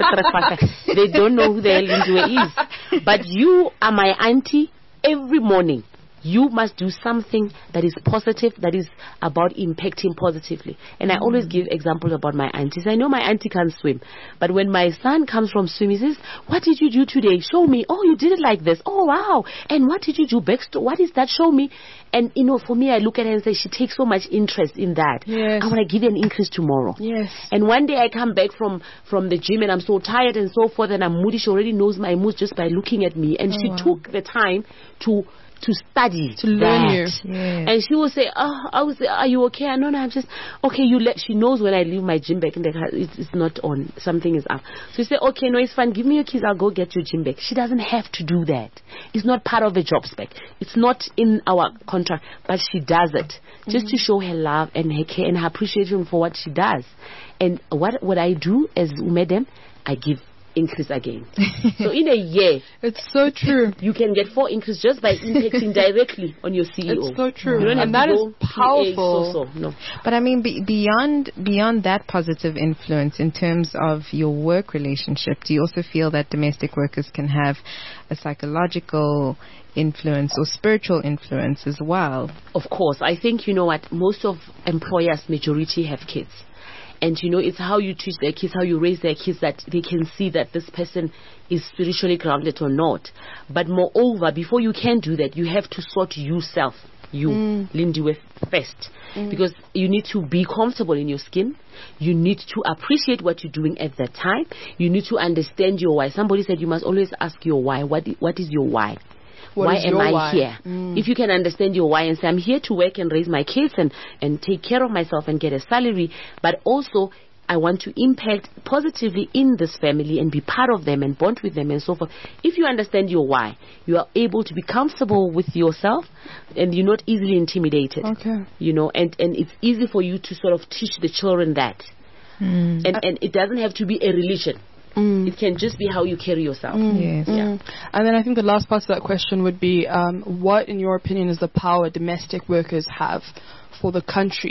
they don't know who the hell Lindiwe is. But you are my auntie every morning. You must do something that is positive, that is about impacting positively. And I always give examples about my aunties. I know my auntie can't swim, but when my son comes from swimming, he says, what did you do today? Show me. Oh, you did it like this. Oh, wow. And what did you do? What is that? Show me. And, for me, I look at her and say, she takes so much interest in that. Yes. I want to give you an increase tomorrow. Yes. And one day I come back from the gym and I'm so tired and so forth and I'm moody. She already knows my mood just by looking at me. And she took the time to study, to learn you. Yes. And she will say, I will say, are you okay? No, I'm just okay. She knows when I leave my gym bag and it's not on, something is up. So you say, okay, no, it's fine. Give me your keys. I'll go get your gym bag. She doesn't have to do that. It's not part of the job spec. It's not in our contract, but she does it just to show her love and her care and her appreciation for what she does. And what I do as Umedem, I give increase again. So in a year, it's so true. You can get 4 increase just by impacting directly on your CEO. It's so true. You don't have and to that go is powerful. No. But I mean, beyond that positive influence in terms of your work relationship, do you also feel that domestic workers can have a psychological influence or spiritual influence as well? Of course. I think, most of employers, majority have kids. And, it's how you teach their kids, how you raise their kids, that they can see that this person is spiritually grounded or not. But moreover, before you can do that, you have to sort yourself, Lindiwe, first. Because you need to be comfortable in your skin. You need to appreciate what you're doing at that time. You need to understand your why. Somebody said you must always ask your why. What is your why? Why am I here? If you can understand your why and say, I'm here to work and raise my kids and take care of myself and get a salary, but also I want to impact positively in this family and be part of them and bond with them and so forth. If you understand your why, you are able to be comfortable with yourself and you're not easily intimidated. Okay. And it's easy for you to sort of teach the children that. And it doesn't have to be a religion. It can just be how you carry yourself. Yes. Yeah. And then I think the last part of that question would be, what, in your opinion, is the power domestic workers have for the country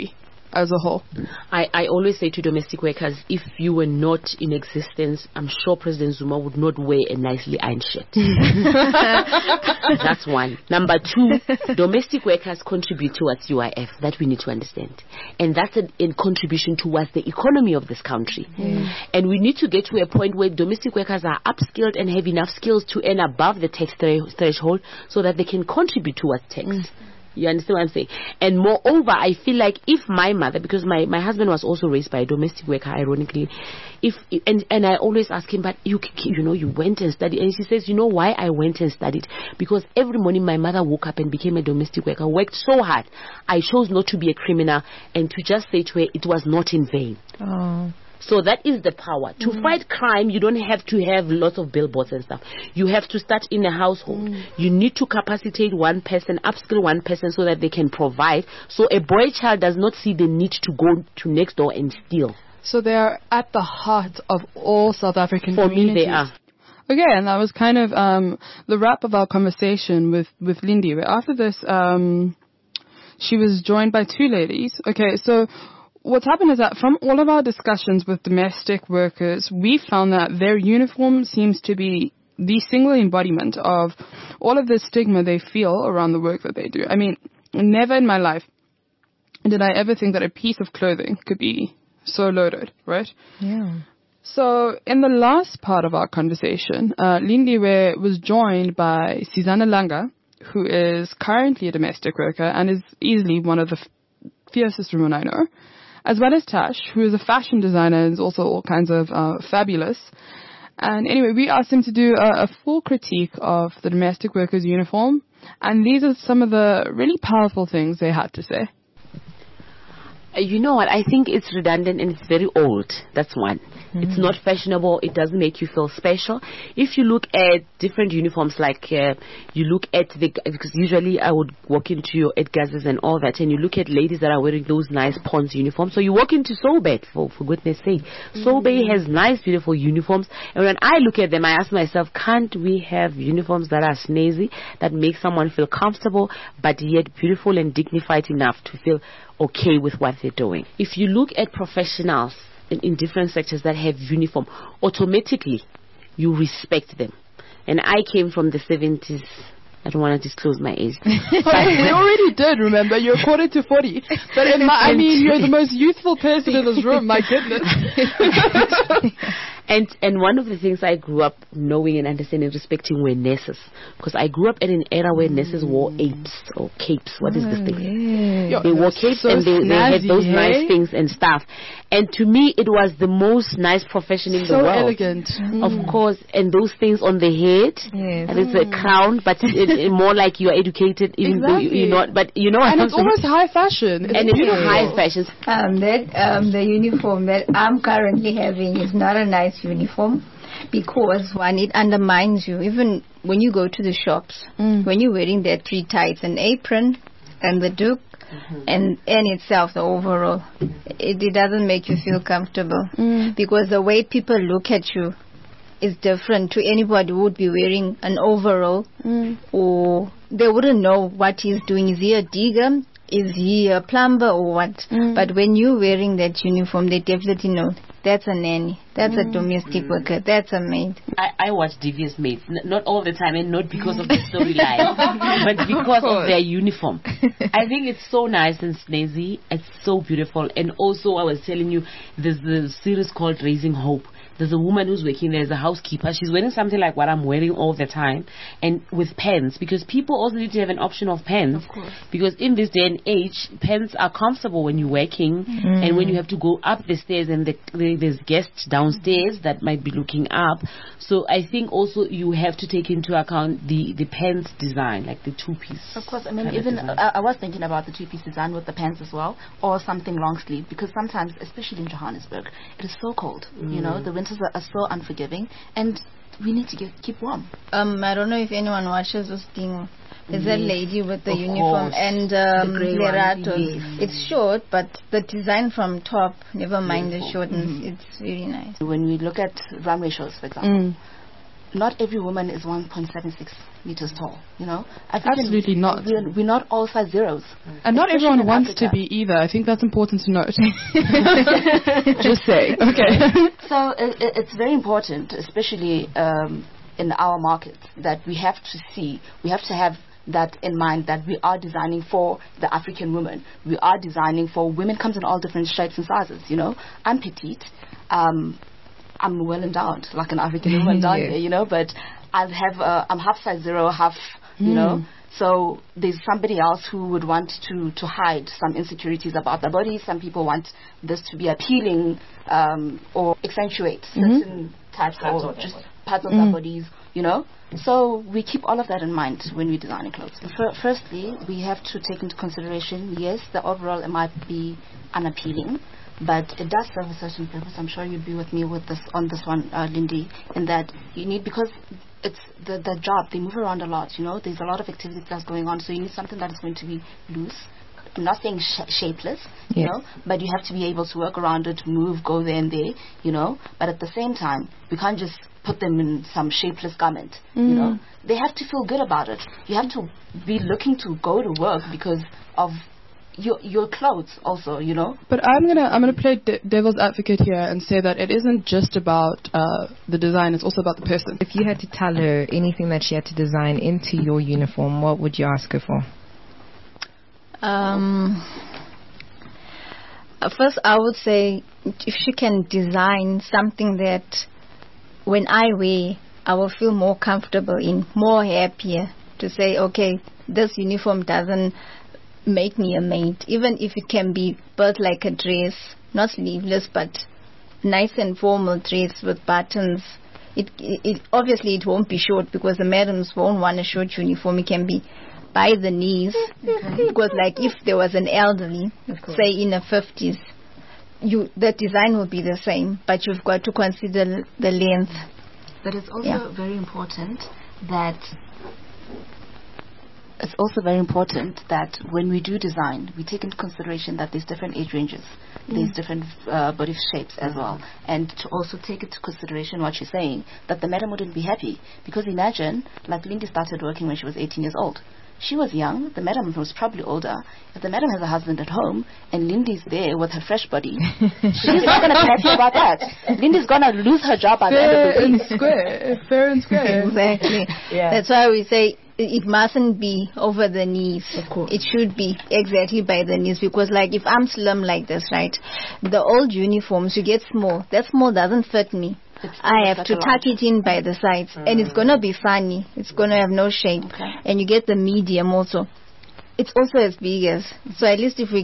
as a whole? I always say to domestic workers, if you were not in existence, I'm sure President Zuma would not wear a nicely ironed shirt. That's one. Number two, domestic workers contribute towards UIF. That we need to understand. And that's a contribution towards the economy of this country. And we need to get to a point where domestic workers are upskilled and have enough skills to earn above the tax threshold so that they can contribute towards tax. You understand what I'm saying? And moreover, I feel like if my mother, because my husband was also raised by a domestic worker, ironically, and I always ask him, but you went and studied, and he says, you know why I went and studied? Because every morning my mother woke up and became a domestic worker, worked so hard. I chose not to be a criminal and to just say to her, it was not in vain. So that is the power. To fight crime, you don't have to have lots of billboards and stuff. You have to start in a household. You need to capacitate one person, upskill one person so that they can provide. So a boy child does not see the need to go to next door and steal. So they are at the heart of all South African communities. For me, they are. Okay, and that was kind of the wrap of our conversation with Lindy. Where after this, she was joined by two ladies. Okay, so what's happened is that from all of our discussions with domestic workers, we found that their uniform seems to be the single embodiment of all of the stigma they feel around the work that they do. I mean, never in my life did I ever think that a piece of clothing could be so loaded, right? Yeah. So in the last part of our conversation, Lindiwe was joined by Sizana Langa, who is currently a domestic worker and is easily one of the fiercest women I know, as well as Tash, who is a fashion designer and is also all kinds of fabulous. And anyway, we asked him to do a full critique of the domestic workers' uniform, and these are some of the really powerful things they had to say. You know what? I think it's redundant and it's very old. That's one. It's not fashionable. It doesn't make you feel special. If you look at different uniforms, like you look at because usually I would walk into your Edgar's and all that, and you look at ladies that are wearing those nice Pons uniforms. So you walk into Sobe, for goodness sake. Sobe has nice, beautiful uniforms. And when I look at them, I ask myself, can't we have uniforms that are snazzy, that make someone feel comfortable, but yet beautiful and dignified enough to feel okay with what they're doing? If you look at professionals in different sectors that have uniform, automatically you respect them. And I came from the 70s. I don't want to disclose my age. We already did, remember? You're a quarter to 40. But I mean, you're the most youthful person in this room, my goodness. And one of the things I grew up knowing and understanding and respecting were nurses. Because I grew up in an era where nurses wore apes or capes. What is this thing? Yeah. They wore capes, so and they had those nice things and stuff. And to me, it was the most nice profession in the world. So elegant. Of course. And those things on the head. Yes. And it's a crown, but it more like you're educated, even though you're not. But you know, and it's almost high fashion. And it's high fashion. The uniform that I'm currently having is not a nice uniform, because one, it undermines you. Even when you go to the shops, when you're wearing that three tights, an apron and the duke, and itself the overall, it doesn't make you feel comfortable, because the way people look at you is different to anybody who would be wearing an overall, or they wouldn't know what he's doing. Is he a digger? Is he a plumber or what? But when you're wearing that uniform, they definitely know that's a nanny, that's a domestic worker, that's a maid. I watch Devious Maids, not all the time, and not because of the storyline, but because of their uniform. I think it's so nice and snazzy. It's so beautiful. And also, I was telling you, there's the series called Raising Hope. There's a woman who's working there as a housekeeper. She's wearing something like what I'm wearing all the time, and with pens, because people also need to have an option of pens. Of course. Because in this day and age, pens are comfortable when you're working, and when you have to go up the stairs and there's guests downstairs that might be looking up. So I think also you have to take into account the pens design, like the two-piece. Of course, I mean, even I was thinking about the two-piece design with the pants as well, or something long sleeve, because sometimes, especially in Johannesburg, it is so cold. You know, the winters are so unforgiving, and we need to keep warm. I don't know if anyone watches this thing. There's a lady with the uniform course. and Lerato. It's short, but the design from top, never mind the shortness, it's very nice. When we look at runway shows, for example, not every woman is 1.76 meters tall, you know. Absolutely not. We're not all size zeros. And not especially everyone in wants Africa. to be either. I think that's important to note. Just say. Okay. So it's very important, especially in our markets, that we have to have that in mind, that we are designing for the African woman. We are designing for women comes in all different shapes and sizes, you know. I'm petite. I'm well endowed, like an African woman down here, you know, but I'm half size zero, half, you know. So there's somebody else who would want to hide some insecurities about their body. Some people want this to be appealing or accentuate certain types or just parts of their bodies, you know. So we keep all of that in mind when we're designing clothes. Firstly, we have to take into consideration, yes, the overall it might be unappealing, but it does serve a certain purpose. I'm sure you'd be with me with this on this one, Lindy, in that you need, because it's the job, they move around a lot, you know, there's a lot of activity that's going on, so you need something that is going to be loose. I'm not saying shapeless, you know, but you have to be able to work around it, move, go there and there, you know, but at the same time, we can't just put them in some shapeless garment, you know. They have to feel good about it. You have to be looking to go to work because of your clothes also, you know. But I'm gonna play devil's advocate here and say that it isn't just about the design, it's also about the person. If you had to tell her anything that she had to design into your uniform, what would you ask her for? First, I would say if she can design something that when I wear, I will feel more comfortable in, more happier to say, okay, this uniform doesn't make me a maid. Even if it can be built like a dress, not sleeveless, but nice and formal dress with buttons. It obviously it won't be short because the madams won't want a short uniform. It can be by the knees, because like if there was an elderly, say in the 50s, the design will be the same, but you've got to consider the length. But it's also very important that when we do design, we take into consideration that there's different age ranges, there's different body shapes as well, and to also take into consideration what you're saying, that the madam wouldn't be happy, because imagine, like Lindy started working when she was 18 years old. She was young, the madam was probably older. If the madam has a husband at home and Lindy's there with her fresh body, she's not going to be happy about that. Lindy's going to lose her job by the end of the week. Fair and square. Exactly. That's why we say it mustn't be over the knees. Of course. It should be exactly by the knees, because like if I'm slim like this, right, the old uniforms, you get small. That small doesn't fit me. I have to tuck it in by the sides, and it's going to be funny. It's going to have no shape. And you get the medium also. It's also as big as. So at least if you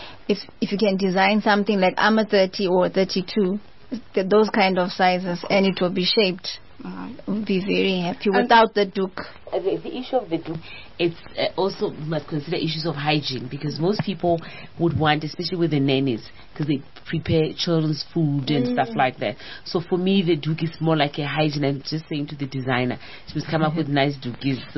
can design something like I'm a 30 or 32, those kind of sizes, and it will be shaped. We'll be very happy without the duke. The issue of the duke, it's also must consider issues of hygiene, because most people would want, especially with the nannies, because they prepare children's food and stuff like that. So for me, the duke is more like a hygiene. I'm just saying to the designer, she must come up with nice dukes. So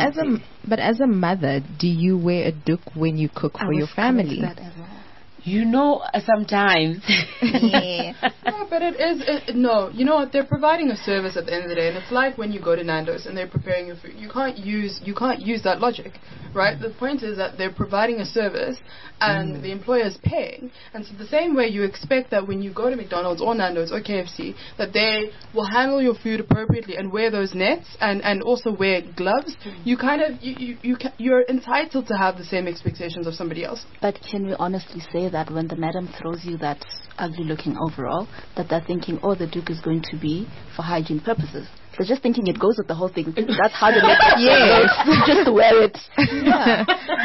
but as a mother, do you wear a duke when you cook for your family? You know, sometimes. Yeah. No, but it is. No, you know what? They're providing a service at the end of the day, and it's like when you go to Nando's and they're preparing your food. You can't use that logic, right? The point is that they're providing a service, and the employer is paying. And so the same way you expect that when you go to McDonald's or Nando's or KFC, that they will handle your food appropriately and wear those nets and also wear gloves. You kind of you're entitled to have the same expectations of somebody else. But can we honestly say that when the madam throws you that ugly looking overall, that they're thinking, oh, the duke is going to be for hygiene purposes? They're just thinking it goes with the whole thing. That's how they make it. Yes, just to wear it. Yeah.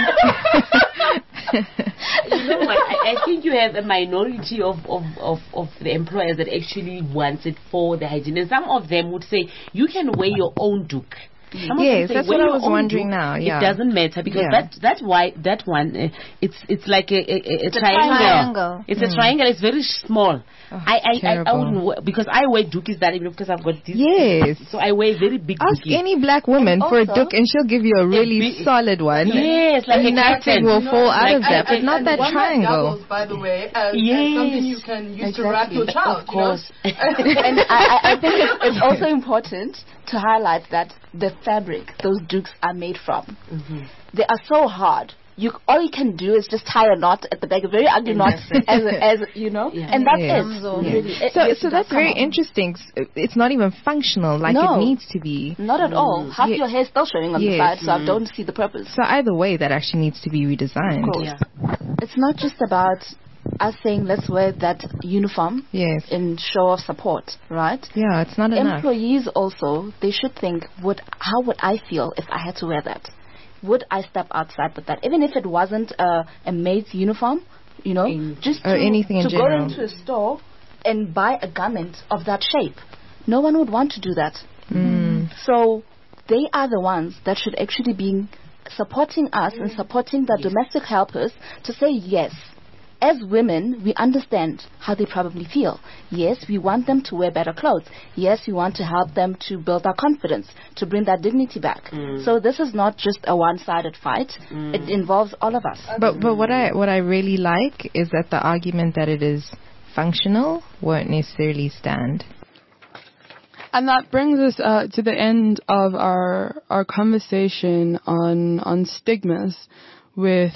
You know what? I think you have a minority of the employers that actually want it for the hygiene. And some of them would say, you can wear your own duke. Yes, that's what I was wondering now. Yeah. It doesn't matter, because that's why that one it's like a triangle. It's a triangle. It's very small. I wouldn't, because I wear dookies that even because I've got this. Yes. So I wear very big Ask dookies. any black woman for a duke and she'll give you a really solid one. Yes. Yes, like nothing will fall out of that, but not that triangle. Doubles, by the way, as something you can use to wrap your child. Of course. And I think it's also important to highlight that the fabric those dukes are made from, they are so hard. All you can do is just tie a knot at the back, a very ugly knot, as you know, and that's it. So that's very interesting. It's not even functional like it needs to be. Not at all. Half your hair is still showing on the side, so I don't see the purpose. So either way, that actually needs to be redesigned. Of course. It's not just about us saying let's wear that uniform in show of support, right? Yeah, it's not enough. Employees also, they should think, how would I feel if I had to wear that? Would I step outside with that? Even if it wasn't a maid's uniform, you know, anything in general. Go into a store and buy a garment of that shape. No one would want to do that. So they are the ones that should actually be supporting us and supporting the domestic helpers to say, yes, as women, we understand how they probably feel. Yes, we want them to wear better clothes. Yes, we want to help them to build our confidence, to bring that dignity back. So this is not just a one-sided fight. It involves all of us. But what I really like is that the argument that it is functional won't necessarily stand. And that brings us to the end of our conversation on stigmas with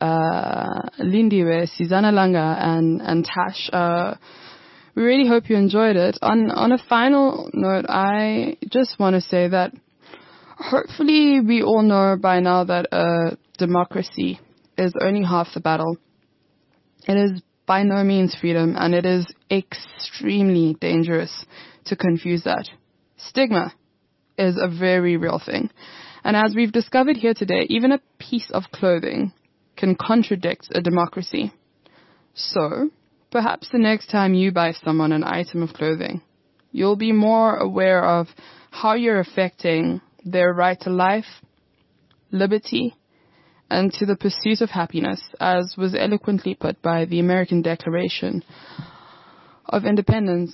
Lindiwe, Sizana Langa, and Tash. We really hope you enjoyed it. On a final note, I just want to say that hopefully we all know by now that democracy is only half the battle. It is by no means freedom, and it is extremely dangerous to confuse that. Stigma is a very real thing. And as we've discovered here today, even a piece of clothing can contradict a democracy. So, perhaps the next time you buy someone an item of clothing, you'll be more aware of how you're affecting their right to life, liberty, and to the pursuit of happiness, as was eloquently put by the American Declaration of Independence.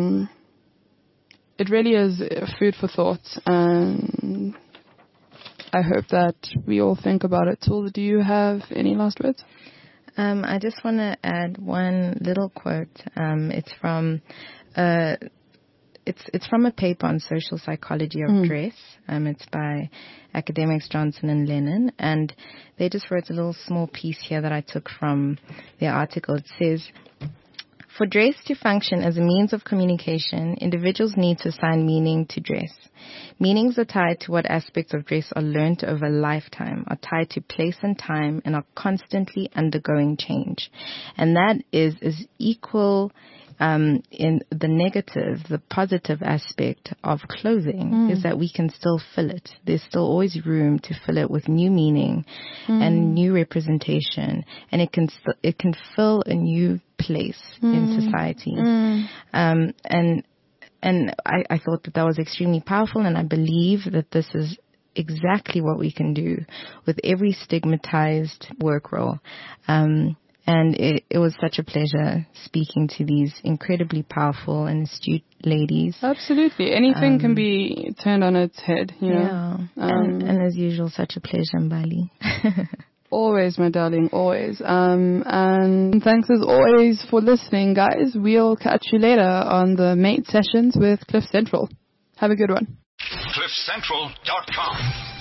It really is food for thought, and I hope that we all think about it. Tulsa, do you have any last words? I just want to add one little quote. It's from a paper on social psychology of dress. It's by academics Johnson and Lennon, and they just wrote a little small piece here that I took from their article. It says, for dress to function as a means of communication, individuals need to assign meaning to dress. Meanings are tied to what aspects of dress are learned over a lifetime, are tied to place and time, and are constantly undergoing change. And that is equal in the negative. The positive aspect of clothing is that we can still fill it. There's still always room to fill it with new meaning and new representation, and it can fill a new place in society. And I thought that was extremely powerful, and I believe that this is exactly what we can do with every stigmatized work role. And it was such a pleasure speaking to these incredibly powerful and astute ladies. Absolutely. Anything can be turned on its head, you know. Yeah. And as usual, such a pleasure, Mbali. Always, my darling, always. And thanks as always for listening, guys. We'll catch you later on the Mate Sessions with Cliff Central. Have a good one. CliffCentral.com